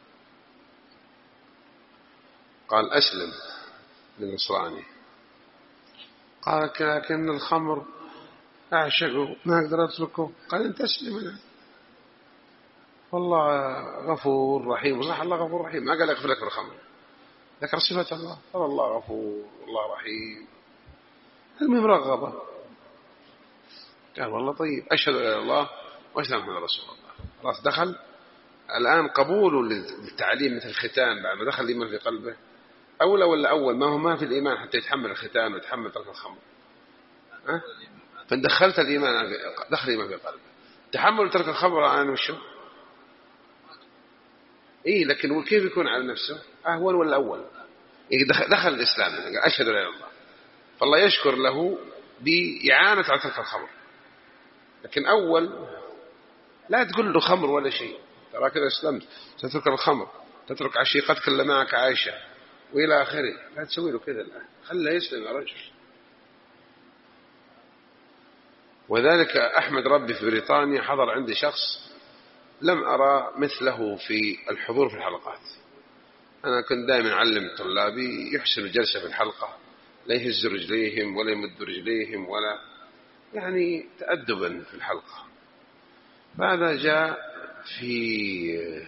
قال أسلم للنصراني، قال لكن الخمر أعشقه ما أقدر أتركه، قال أنت أسلم أنا. والله غفور رحيم، وصح الله غفور رحيم، ما قال أغفر لك بالخمر، ذكر صفة الله، قال الله غفور الله رحيم، المهم رغبة، قال والله طيب أشهد إلى الله وأشهد محمد رسول الله، خلاص دخل الآن قبوله للتعليم مثل الختان بعد ما دخل الإيمان في قلبه أولى ولا أول؟ ما هو ما في الإيمان حتى يتحمل الختان ويتحمل ترك الخمر. أه؟ فدخلت الإيمان دخل الإيمان في قلبه. تحمل ترك الخمر أنا وشو إيه، لكن كيف يكون على نفسه أهون ولا أول؟ إيه دخل, دخل الإسلام أشهد لا إله إلا الله، فالله يشكر له بإعانة على ترك الخمر. لكن أول لا تقول له خمر ولا شيء، ترى كذا اسلمت، تترك الخمر، تترك عشيقتك اللي معك عائشة وإلى آخره، لا تسوي له كذا الآن، خليه يسلم يا رجل. وذلك أحمد ربي في بريطانيا حضر عندي شخص لم أرى مثله في الحضور في الحلقات. أنا كنت دائما أعلم طلابي يحسن الجلسة في الحلقة، لا يهز رجليهم ولا يمد رجليهم ولا يعني تأدبا في الحلقة. بعد جاء في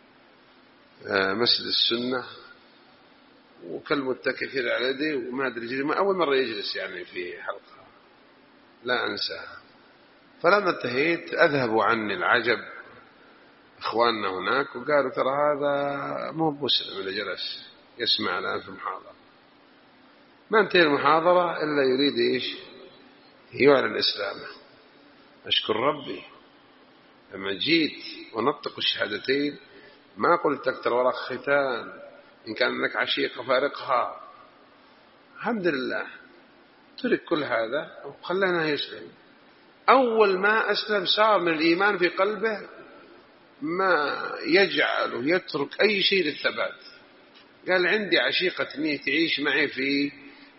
مسجد السنة وكل متكئ كذا على يديه وما أدري ما أول مرة يجلس يعني في حلقة لا أنساها. فلما انتهيت أذهبوا عني العجب إخواننا هناك وقالوا ترى هذا مو مسلم اللي جلس يسمع الآن في المحاضرة. ما انتهي المحاضرة إلا يريد إيش يعلن إسلامه. أشكر ربي لما جيت ونطق الشهادتين ما قلت لك ترى وراك ختان، إن كان لك عشيقة فارقها. الحمد لله ترك كل هذا وخلنا يسلم. أول ما أسلم صار من الإيمان في قلبه ما يجعله يترك أي شيء للثبات. قال عندي عشيقة تعيش معي في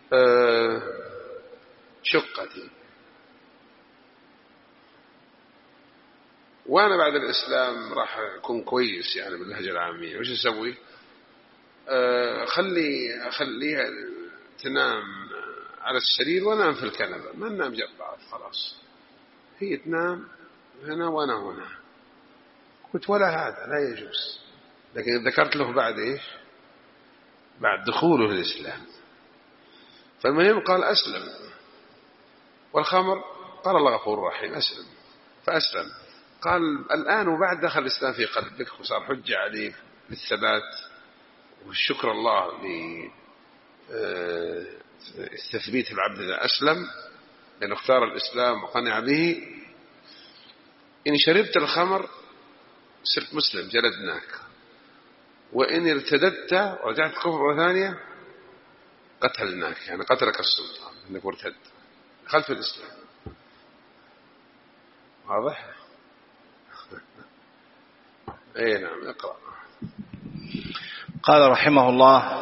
شقتي، وأنا بعد الإسلام راح أكون كويس يعني باللهجة العامية. وش أسوي؟ أه خلي أخليها تنام على السرير وأنام في الكنبة، ما ننام جنب بعض خلاص، هي تنام هنا وأنا هنا. قلت ولا هذا لا يجوز. لكن ذكرت له بعد إيش؟ بعد دخوله الإسلام. فالمهم قال أسلم. والخمر قال الله غفور رحيم أسلم، فأسلم. قال الآن وبعد دخل الإسلام في قلبك وصار حجة عليك بالثبات، والشكر الله لتثبيت العبد إذا أسلم لأنه اختار الإسلام وقنع به. إن شربت الخمر صرت مسلم جلدناك، وإن ارتددت ورجعت الكفر مرة ثانية قتلناك، يعني قتلك السلطان إنك ارتد دخلت في الإسلام. واضح؟ اي نعم اقرأ. قال رحمه الله: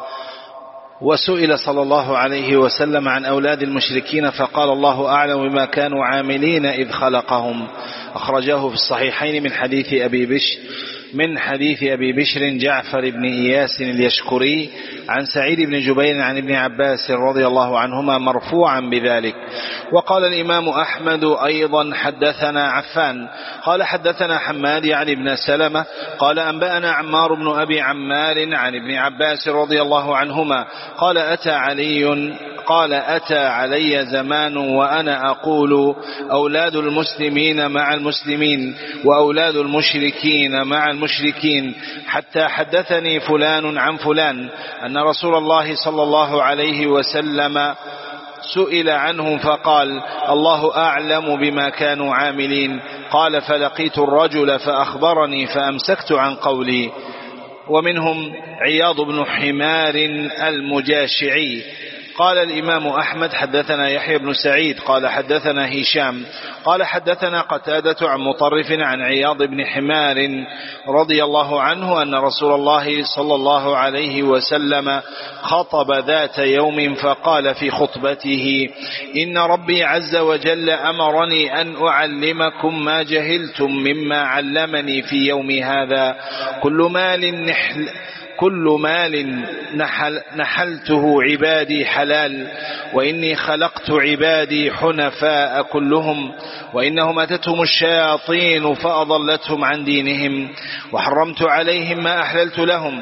وسئل صلى الله عليه وسلم عن أولاد المشركين فقال الله أعلم بما كانوا عاملين إذ خلقهم. أخرجاه في الصحيحين من حديث أبي بشر من حديث أبي بشر جعفر بن إياس اليشكري عن سعيد بن جبير عن ابن عباس رضي الله عنهما مرفوعا بذلك. وقال الإمام أحمد أيضا حدثنا عفان قال حدثنا حماد يعني ابن سلمة قال أنبأنا عمار بن أبي عمار عن ابن عباس رضي الله عنهما قال أتى علي قال أتى علي زمان وأنا أقول أولاد المسلمين مع المسلمين وأولاد المشركين مع المشركين، حتى حدثني فلان عن فلان أن رسول الله صلى الله عليه وسلم سئل عنهم فقال الله أعلم بما كانوا عاملين. قال فلقيت الرجل فأخبرني فأمسكت عن قولي. ومنهم عياض بن حمار المجاشعي. قال الإمام أحمد حدثنا يحيى بن سعيد قال حدثنا هشام قال حدثنا قتادة عن مطرف عن عياض بن حمار رضي الله عنه أن رسول الله صلى الله عليه وسلم خطب ذات يوم فقال في خطبته: إن ربي عز وجل أمرني أن أعلمكم ما جهلتم مما علمني في يوم هذا. كل مال نحل كل مال نحل نحلته عبادي حلال، وإني خلقت عبادي حنفاء كلهم، وإنهم أتتهم الشياطين فأضلتهم عن دينهم، وحرمت عليهم ما أحللت لهم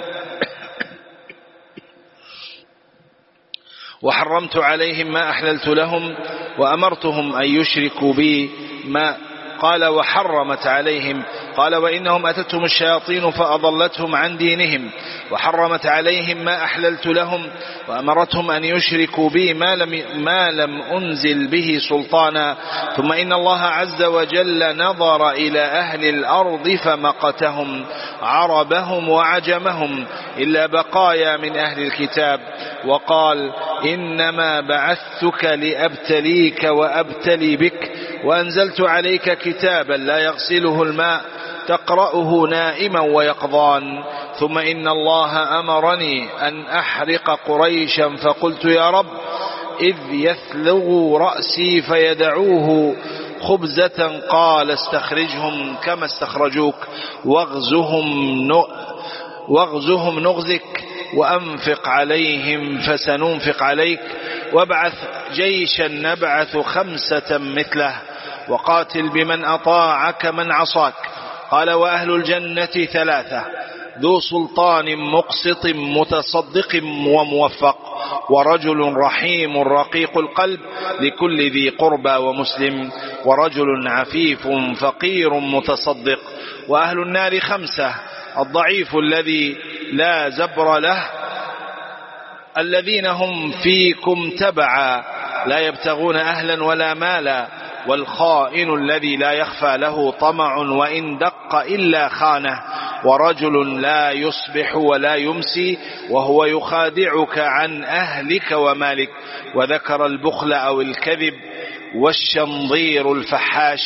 وحرمت عليهم ما أحللت لهم وأمرتهم أن يشركوا بي ما قال وحرمت عليهم. قال وإنهم أتتهم الشياطين فأضلتهم عن دينهم وحرمت عليهم ما أحللت لهم وأمرتهم أن يشركوا بي ما لم, ما لم أنزل به سلطانا. ثم إن الله عز وجل نظر إلى أهل الأرض فمقتهم عربهم وعجمهم إلا بقايا من أهل الكتاب وقال إنما بعثتك لأبتليك وأبتلي بك وأنزلت عليك كتابا لا يغسله الماء تقرأه نائما ويقظان. ثم إن الله أمرني أن أحرق قريشا فقلت يا رب إذ يثلغ رأسي فيدعوه خبزة قال استخرجهم كما استخرجوك واغزهم, واغزهم نغزك وأنفق عليهم فسننفق عليك وابعث جيشا نبعث خمسة مثله وقاتل بمن أطاعك من عصاك. قال وأهل الجنة ثلاثة ذو سلطان مقسط متصدق وموفق ورجل رحيم رقيق القلب لكل ذي قربى ومسلم ورجل عفيف فقير متصدق. وأهل النار خمسة الضعيف الذي لا زبر له الذين هم فيكم تبعا لا يبتغون أهلا ولا مالا والخائن الذي لا يخفى له طمع وإن دق إلا خانه ورجل لا يصبح ولا يمسي وهو يخادعك عن أهلك ومالك. وذكر البخل أو الكذب والشنظير الفحاش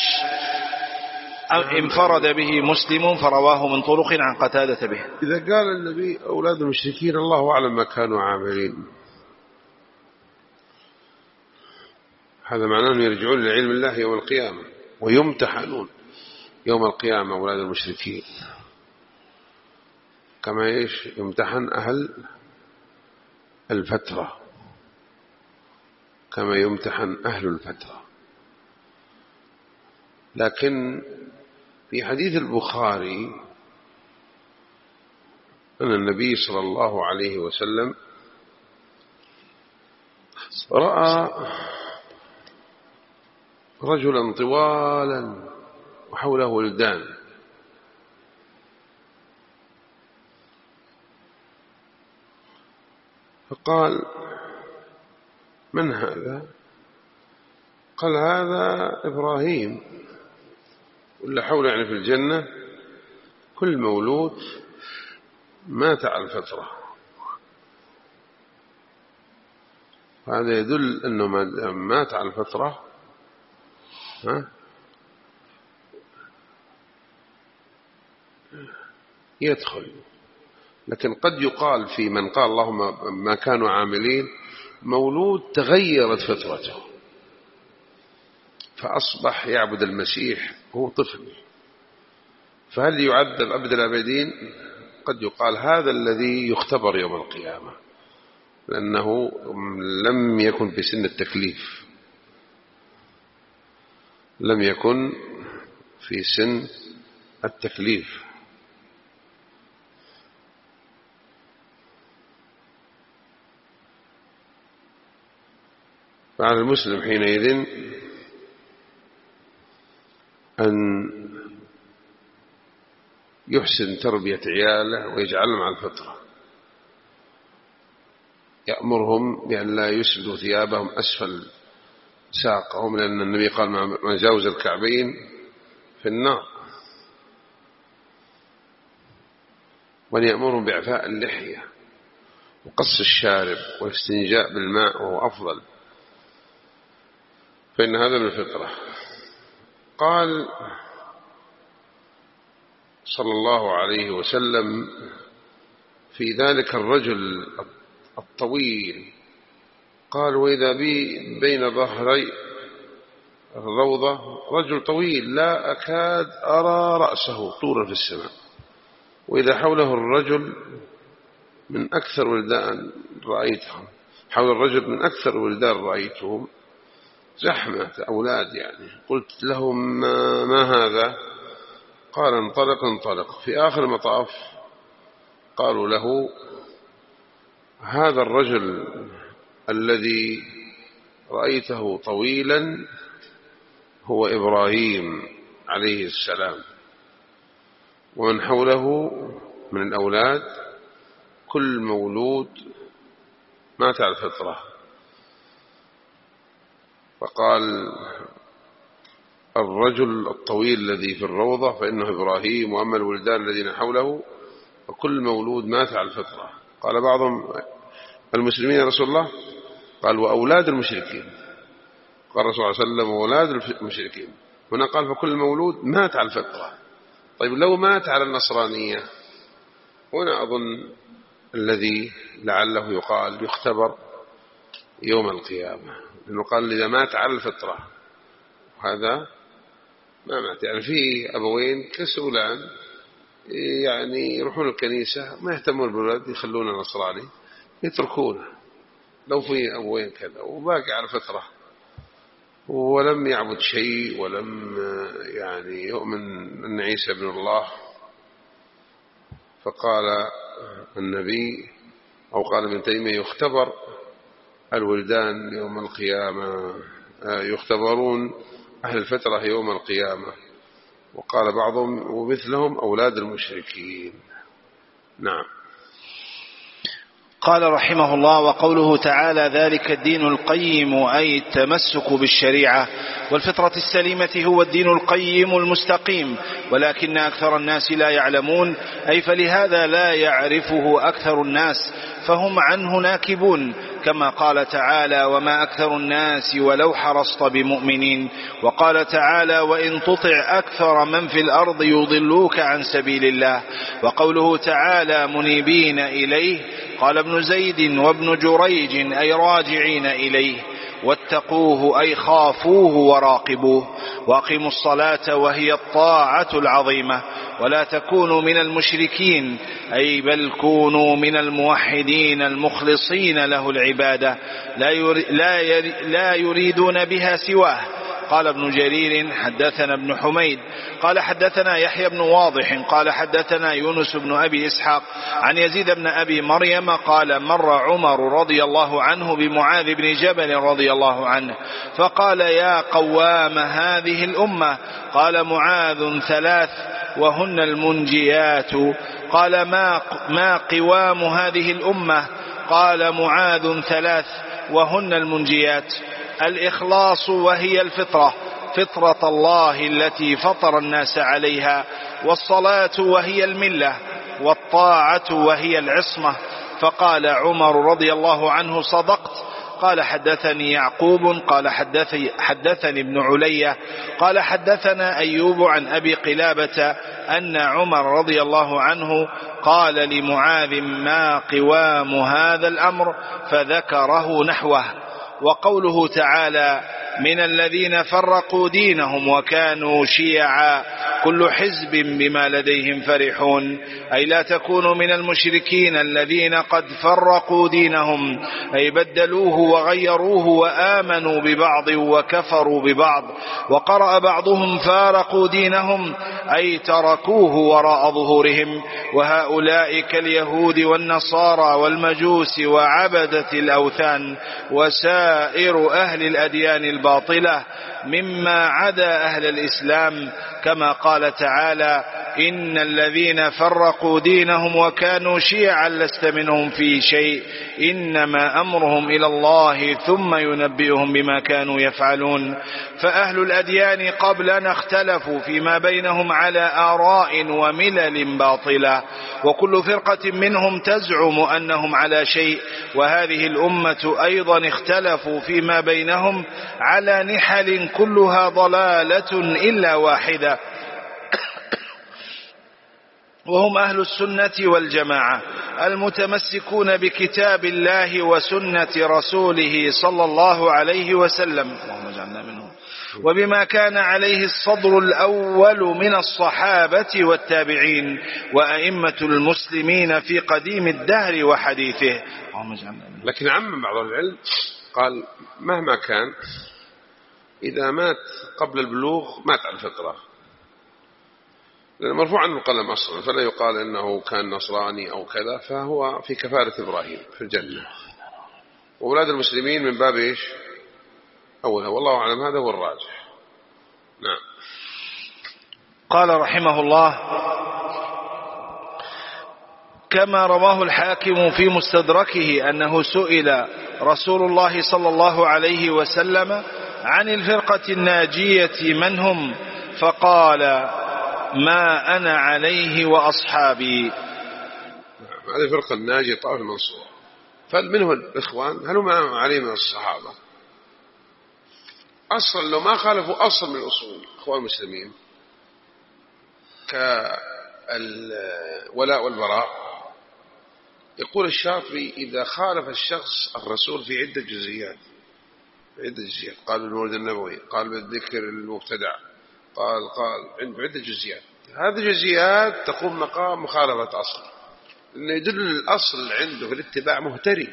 انفرد به مسلم فرواه من طرق عن قتادة به. إذا قال النبي أولاد المشركين الله أعلم ما كانوا عاملين هذا معناه أن يرجعون لعلم الله يوم القيامة ويمتحنون يوم القيامة أولاد المشركين كما إيش يمتحن أهل الفترة كما يمتحن أهل الفترة. لكن في حديث البخاري أن النبي صلى الله عليه وسلم رأى رجلا طوالا وحوله ولدان فقال من هذا؟ قال هذا إبراهيم ولا حول يعني في الجنة كل مولود مات على الفترة. هذا يدل أنه مات على الفترة ها يدخل. لكن قد يقال في من قال اللهم ما كانوا عاملين مولود تغيرت فترته فأصبح يعبد المسيح هو طفل فهل يعذب أبد الأبدين؟ قد يقال هذا الذي يختبر يوم القيامة لأنه لم يكن في سن التكليف لم يكن في سن التكليف. فعلى المسلم حينئذ أن يحسن تربية عياله ويجعلهم على الفطرة يأمرهم بأن لا يسبلوا ثيابهم أسفل ساقهم لأن النبي قال ما جاوز الكعبين في النار وأن يأمرهم بإعفاء اللحية وقص الشارب والاستنجاء بالماء وهو أفضل فإن هذا من الفطرة. قال صلى الله عليه وسلم في ذلك الرجل الطويل قال وإذا بي بين ظهري الروضة رجل طويل لا أكاد أرى رأسه طولا في السماء وإذا حوله الرجل من أكثر ولدان رأيتهم حول الرجل من أكثر ولدان رأيتهم زحمة أولاد يعني قلت لهم ما, ما هذا؟ قال انطلق انطلق. في آخر المطاف قالوا له هذا الرجل الذي رأيته طويلا هو إبراهيم عليه السلام ومن حوله من الأولاد كل مولود مات على الفطرة. فقال الرجل الطويل الذي في الروضة فإنه إبراهيم، وأما الولدان الذين حوله وكل مولود مات على الفطرة. قال بعضهم المسلمين يا رسول الله؟ قال وأولاد المشركين. قال الرسول صلى الله عليه وسلم وأولاد المشركين. هنا قال فكل مولود مات على الفطرة. طيب لو مات على النصرانية، هنا أظن الذي لعله يقال يختبر يوم القيامة، لأنه قال إذا مات على الفطرة، وهذا ما مات. يعني في أبوين كسولان يعني يروحون الكنيسة ما يهتمون بالولد، يخلونه نصراني يتركونه. لو في أبوين كذا وباقي على فترة ولم يعبد شيء ولم يعني يؤمن أن عيسى ابن الله، فقال النبي أو قال ابن تيمية يختبر الولدان يوم القيامة، يختبرون أهل الفترة يوم القيامة. وقال بعضهم ومثلهم أولاد المشركين. نعم. قال رحمه الله: وقوله تعالى ذلك الدين القيم أي التمسك بالشريعة، والفطرة السليمة هو الدين القيم المستقيم، ولكن أكثر الناس لا يعلمون، أي فلهذا لا يعرفه أكثر الناس فهم عنه ناكبون، كما قال تعالى: وما أكثر الناس ولو حرصت بمؤمنين. وقال تعالى: وإن تطع أكثر من في الأرض يضلوك عن سبيل الله. وقوله تعالى: منيبين إليه، قال ابن زيد وابن جريج أي راجعين إليه. واتقوه أي خافوه وراقبوه. وأقيموا الصلاة وهي الطاعة العظيمة، ولا تكونوا من المشركين، أي بل كونوا من الموحدين المخلصين له العبادة، لا يريدون بها سواه. قال ابن جرير: حدثنا ابن حميد قال حدثنا يحيى بن واضح قال حدثنا يونس بن أبي إسحاق عن يزيد بن أبي مريم قال: مر عمر رضي الله عنه بمعاذ بن جبل رضي الله عنه فقال: يا قوام هذه الأمة. قال معاذ: ثلاث وهن المنجيات. قال: ما, ما قوام هذه الأمة؟ قال معاذ: ثلاث وهن المنجيات: الإخلاص وهي الفطرة، فطرة الله التي فطر الناس عليها، والصلاة وهي الملة، والطاعة وهي العصمة. فقال عمر رضي الله عنه: صدقت. قال: حدثني يعقوب قال حدثني, حدثني ابن علية قال حدثنا أيوب عن أبي قلابة أن عمر رضي الله عنه قال لمعاذ: ما قوام هذا الأمر؟ فذكره نحوه. وقوله تعالى: من الذين فرقوا دينهم وكانوا شيعا كل حزب بما لديهم فرحون، أي لا تكونوا من المشركين الذين قد فرقوا دينهم، أي بدلوه وغيروه وآمنوا ببعض وكفروا ببعض. وقرأ بعضهم فارقوا دينهم، أي تركوه وراء ظهورهم. وهؤلاء كاليهود والنصارى والمجوس وعبدة الأوثان وسائر أهل الأديان الباطلة مما عدا أهل الإسلام، كما قال تعالى: إن الذين فرقوا دينهم وكانوا شيعا لست منهم في شيء إنما أمرهم إلى الله ثم ينبئهم بما كانوا يفعلون. فأهل الأديان قبلنا اختلفوا فيما بينهم على آراء وملل باطلة، وكل فرقة منهم تزعم أنهم على شيء، وهذه الأمة أيضا اختلفوا فيما بينهم على نحل كلها ضلالة إلا واحدة، وهم أهل السنة والجماعة المتمسكون بكتاب الله وسنة رسوله صلى الله عليه وسلم، اللهم اجعلنا منهم، وبما كان عليه الصدر الأول من الصحابة والتابعين وأئمة المسلمين في قديم الدهر وحديثه، اللهم اجعلنا منهم. لكن عمم بعض العلم قال: مهما كان إذا مات قبل البلوغ مات على الفطرة، لأنه مرفوع عنه القلم أصلا، فلا يقال إنه كان نصراني أو كذا، فهو في كفارة إبراهيم في الجنة. وأولاد المسلمين من باب إيش؟ أولها، والله أعلم، هذا هو الراجح. نعم. قال رحمه الله: كما رواه الحاكم في مستدركه أنه سئل رسول الله صلى الله عليه وسلم عن الفرقة الناجية من هم، فقال: ما أنا عليه وأصحابي. هذه الفرقة الناجية طائفة المنصور، فمنه الإخوان هل هم عليه من الصحابة؟ أصلا لو ما خالفوا أصل من الأصول إخوان المسلمين كالولاء والبراء، يقول الشاطبي: إذا خالف الشخص الرسول في عدة جزئيات في عدة جزئيات قال بالمولد النبوي، قال بالذكر المبتدع، قال قال عند عدة جزئيات، هذه الجزئيات تقوم مقام مخالفة أصل، لأنه يدل الأصل عنده في الاتباع مهتري،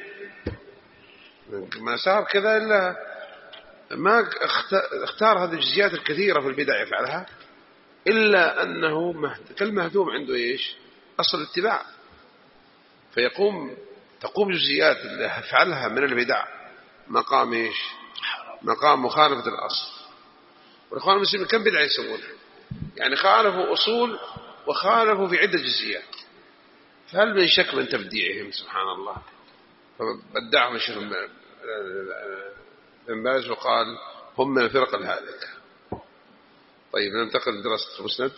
ما صار كذا إلا ما اختار هذه الجزئيات الكثيرة في البدع يفعلها، إلا أنه كالمهدوم عنده إيش؟ أصل الاتباع، فيقوم تقوم جزئيات اللي يفعلها من البدع مقام إيش؟ مقام مخالفة الأصل. والإخوان المسلمين كم بدعة يسوون؟ يعني خالفوا أصول وخالفوا في عدة جزئيات، فهل من شك من تبديعهم؟ سبحان الله. فبدعهم الشيخ بن باز وقال: هم من الفرق الهالكة. طيب ننتقل لدراسة المسند.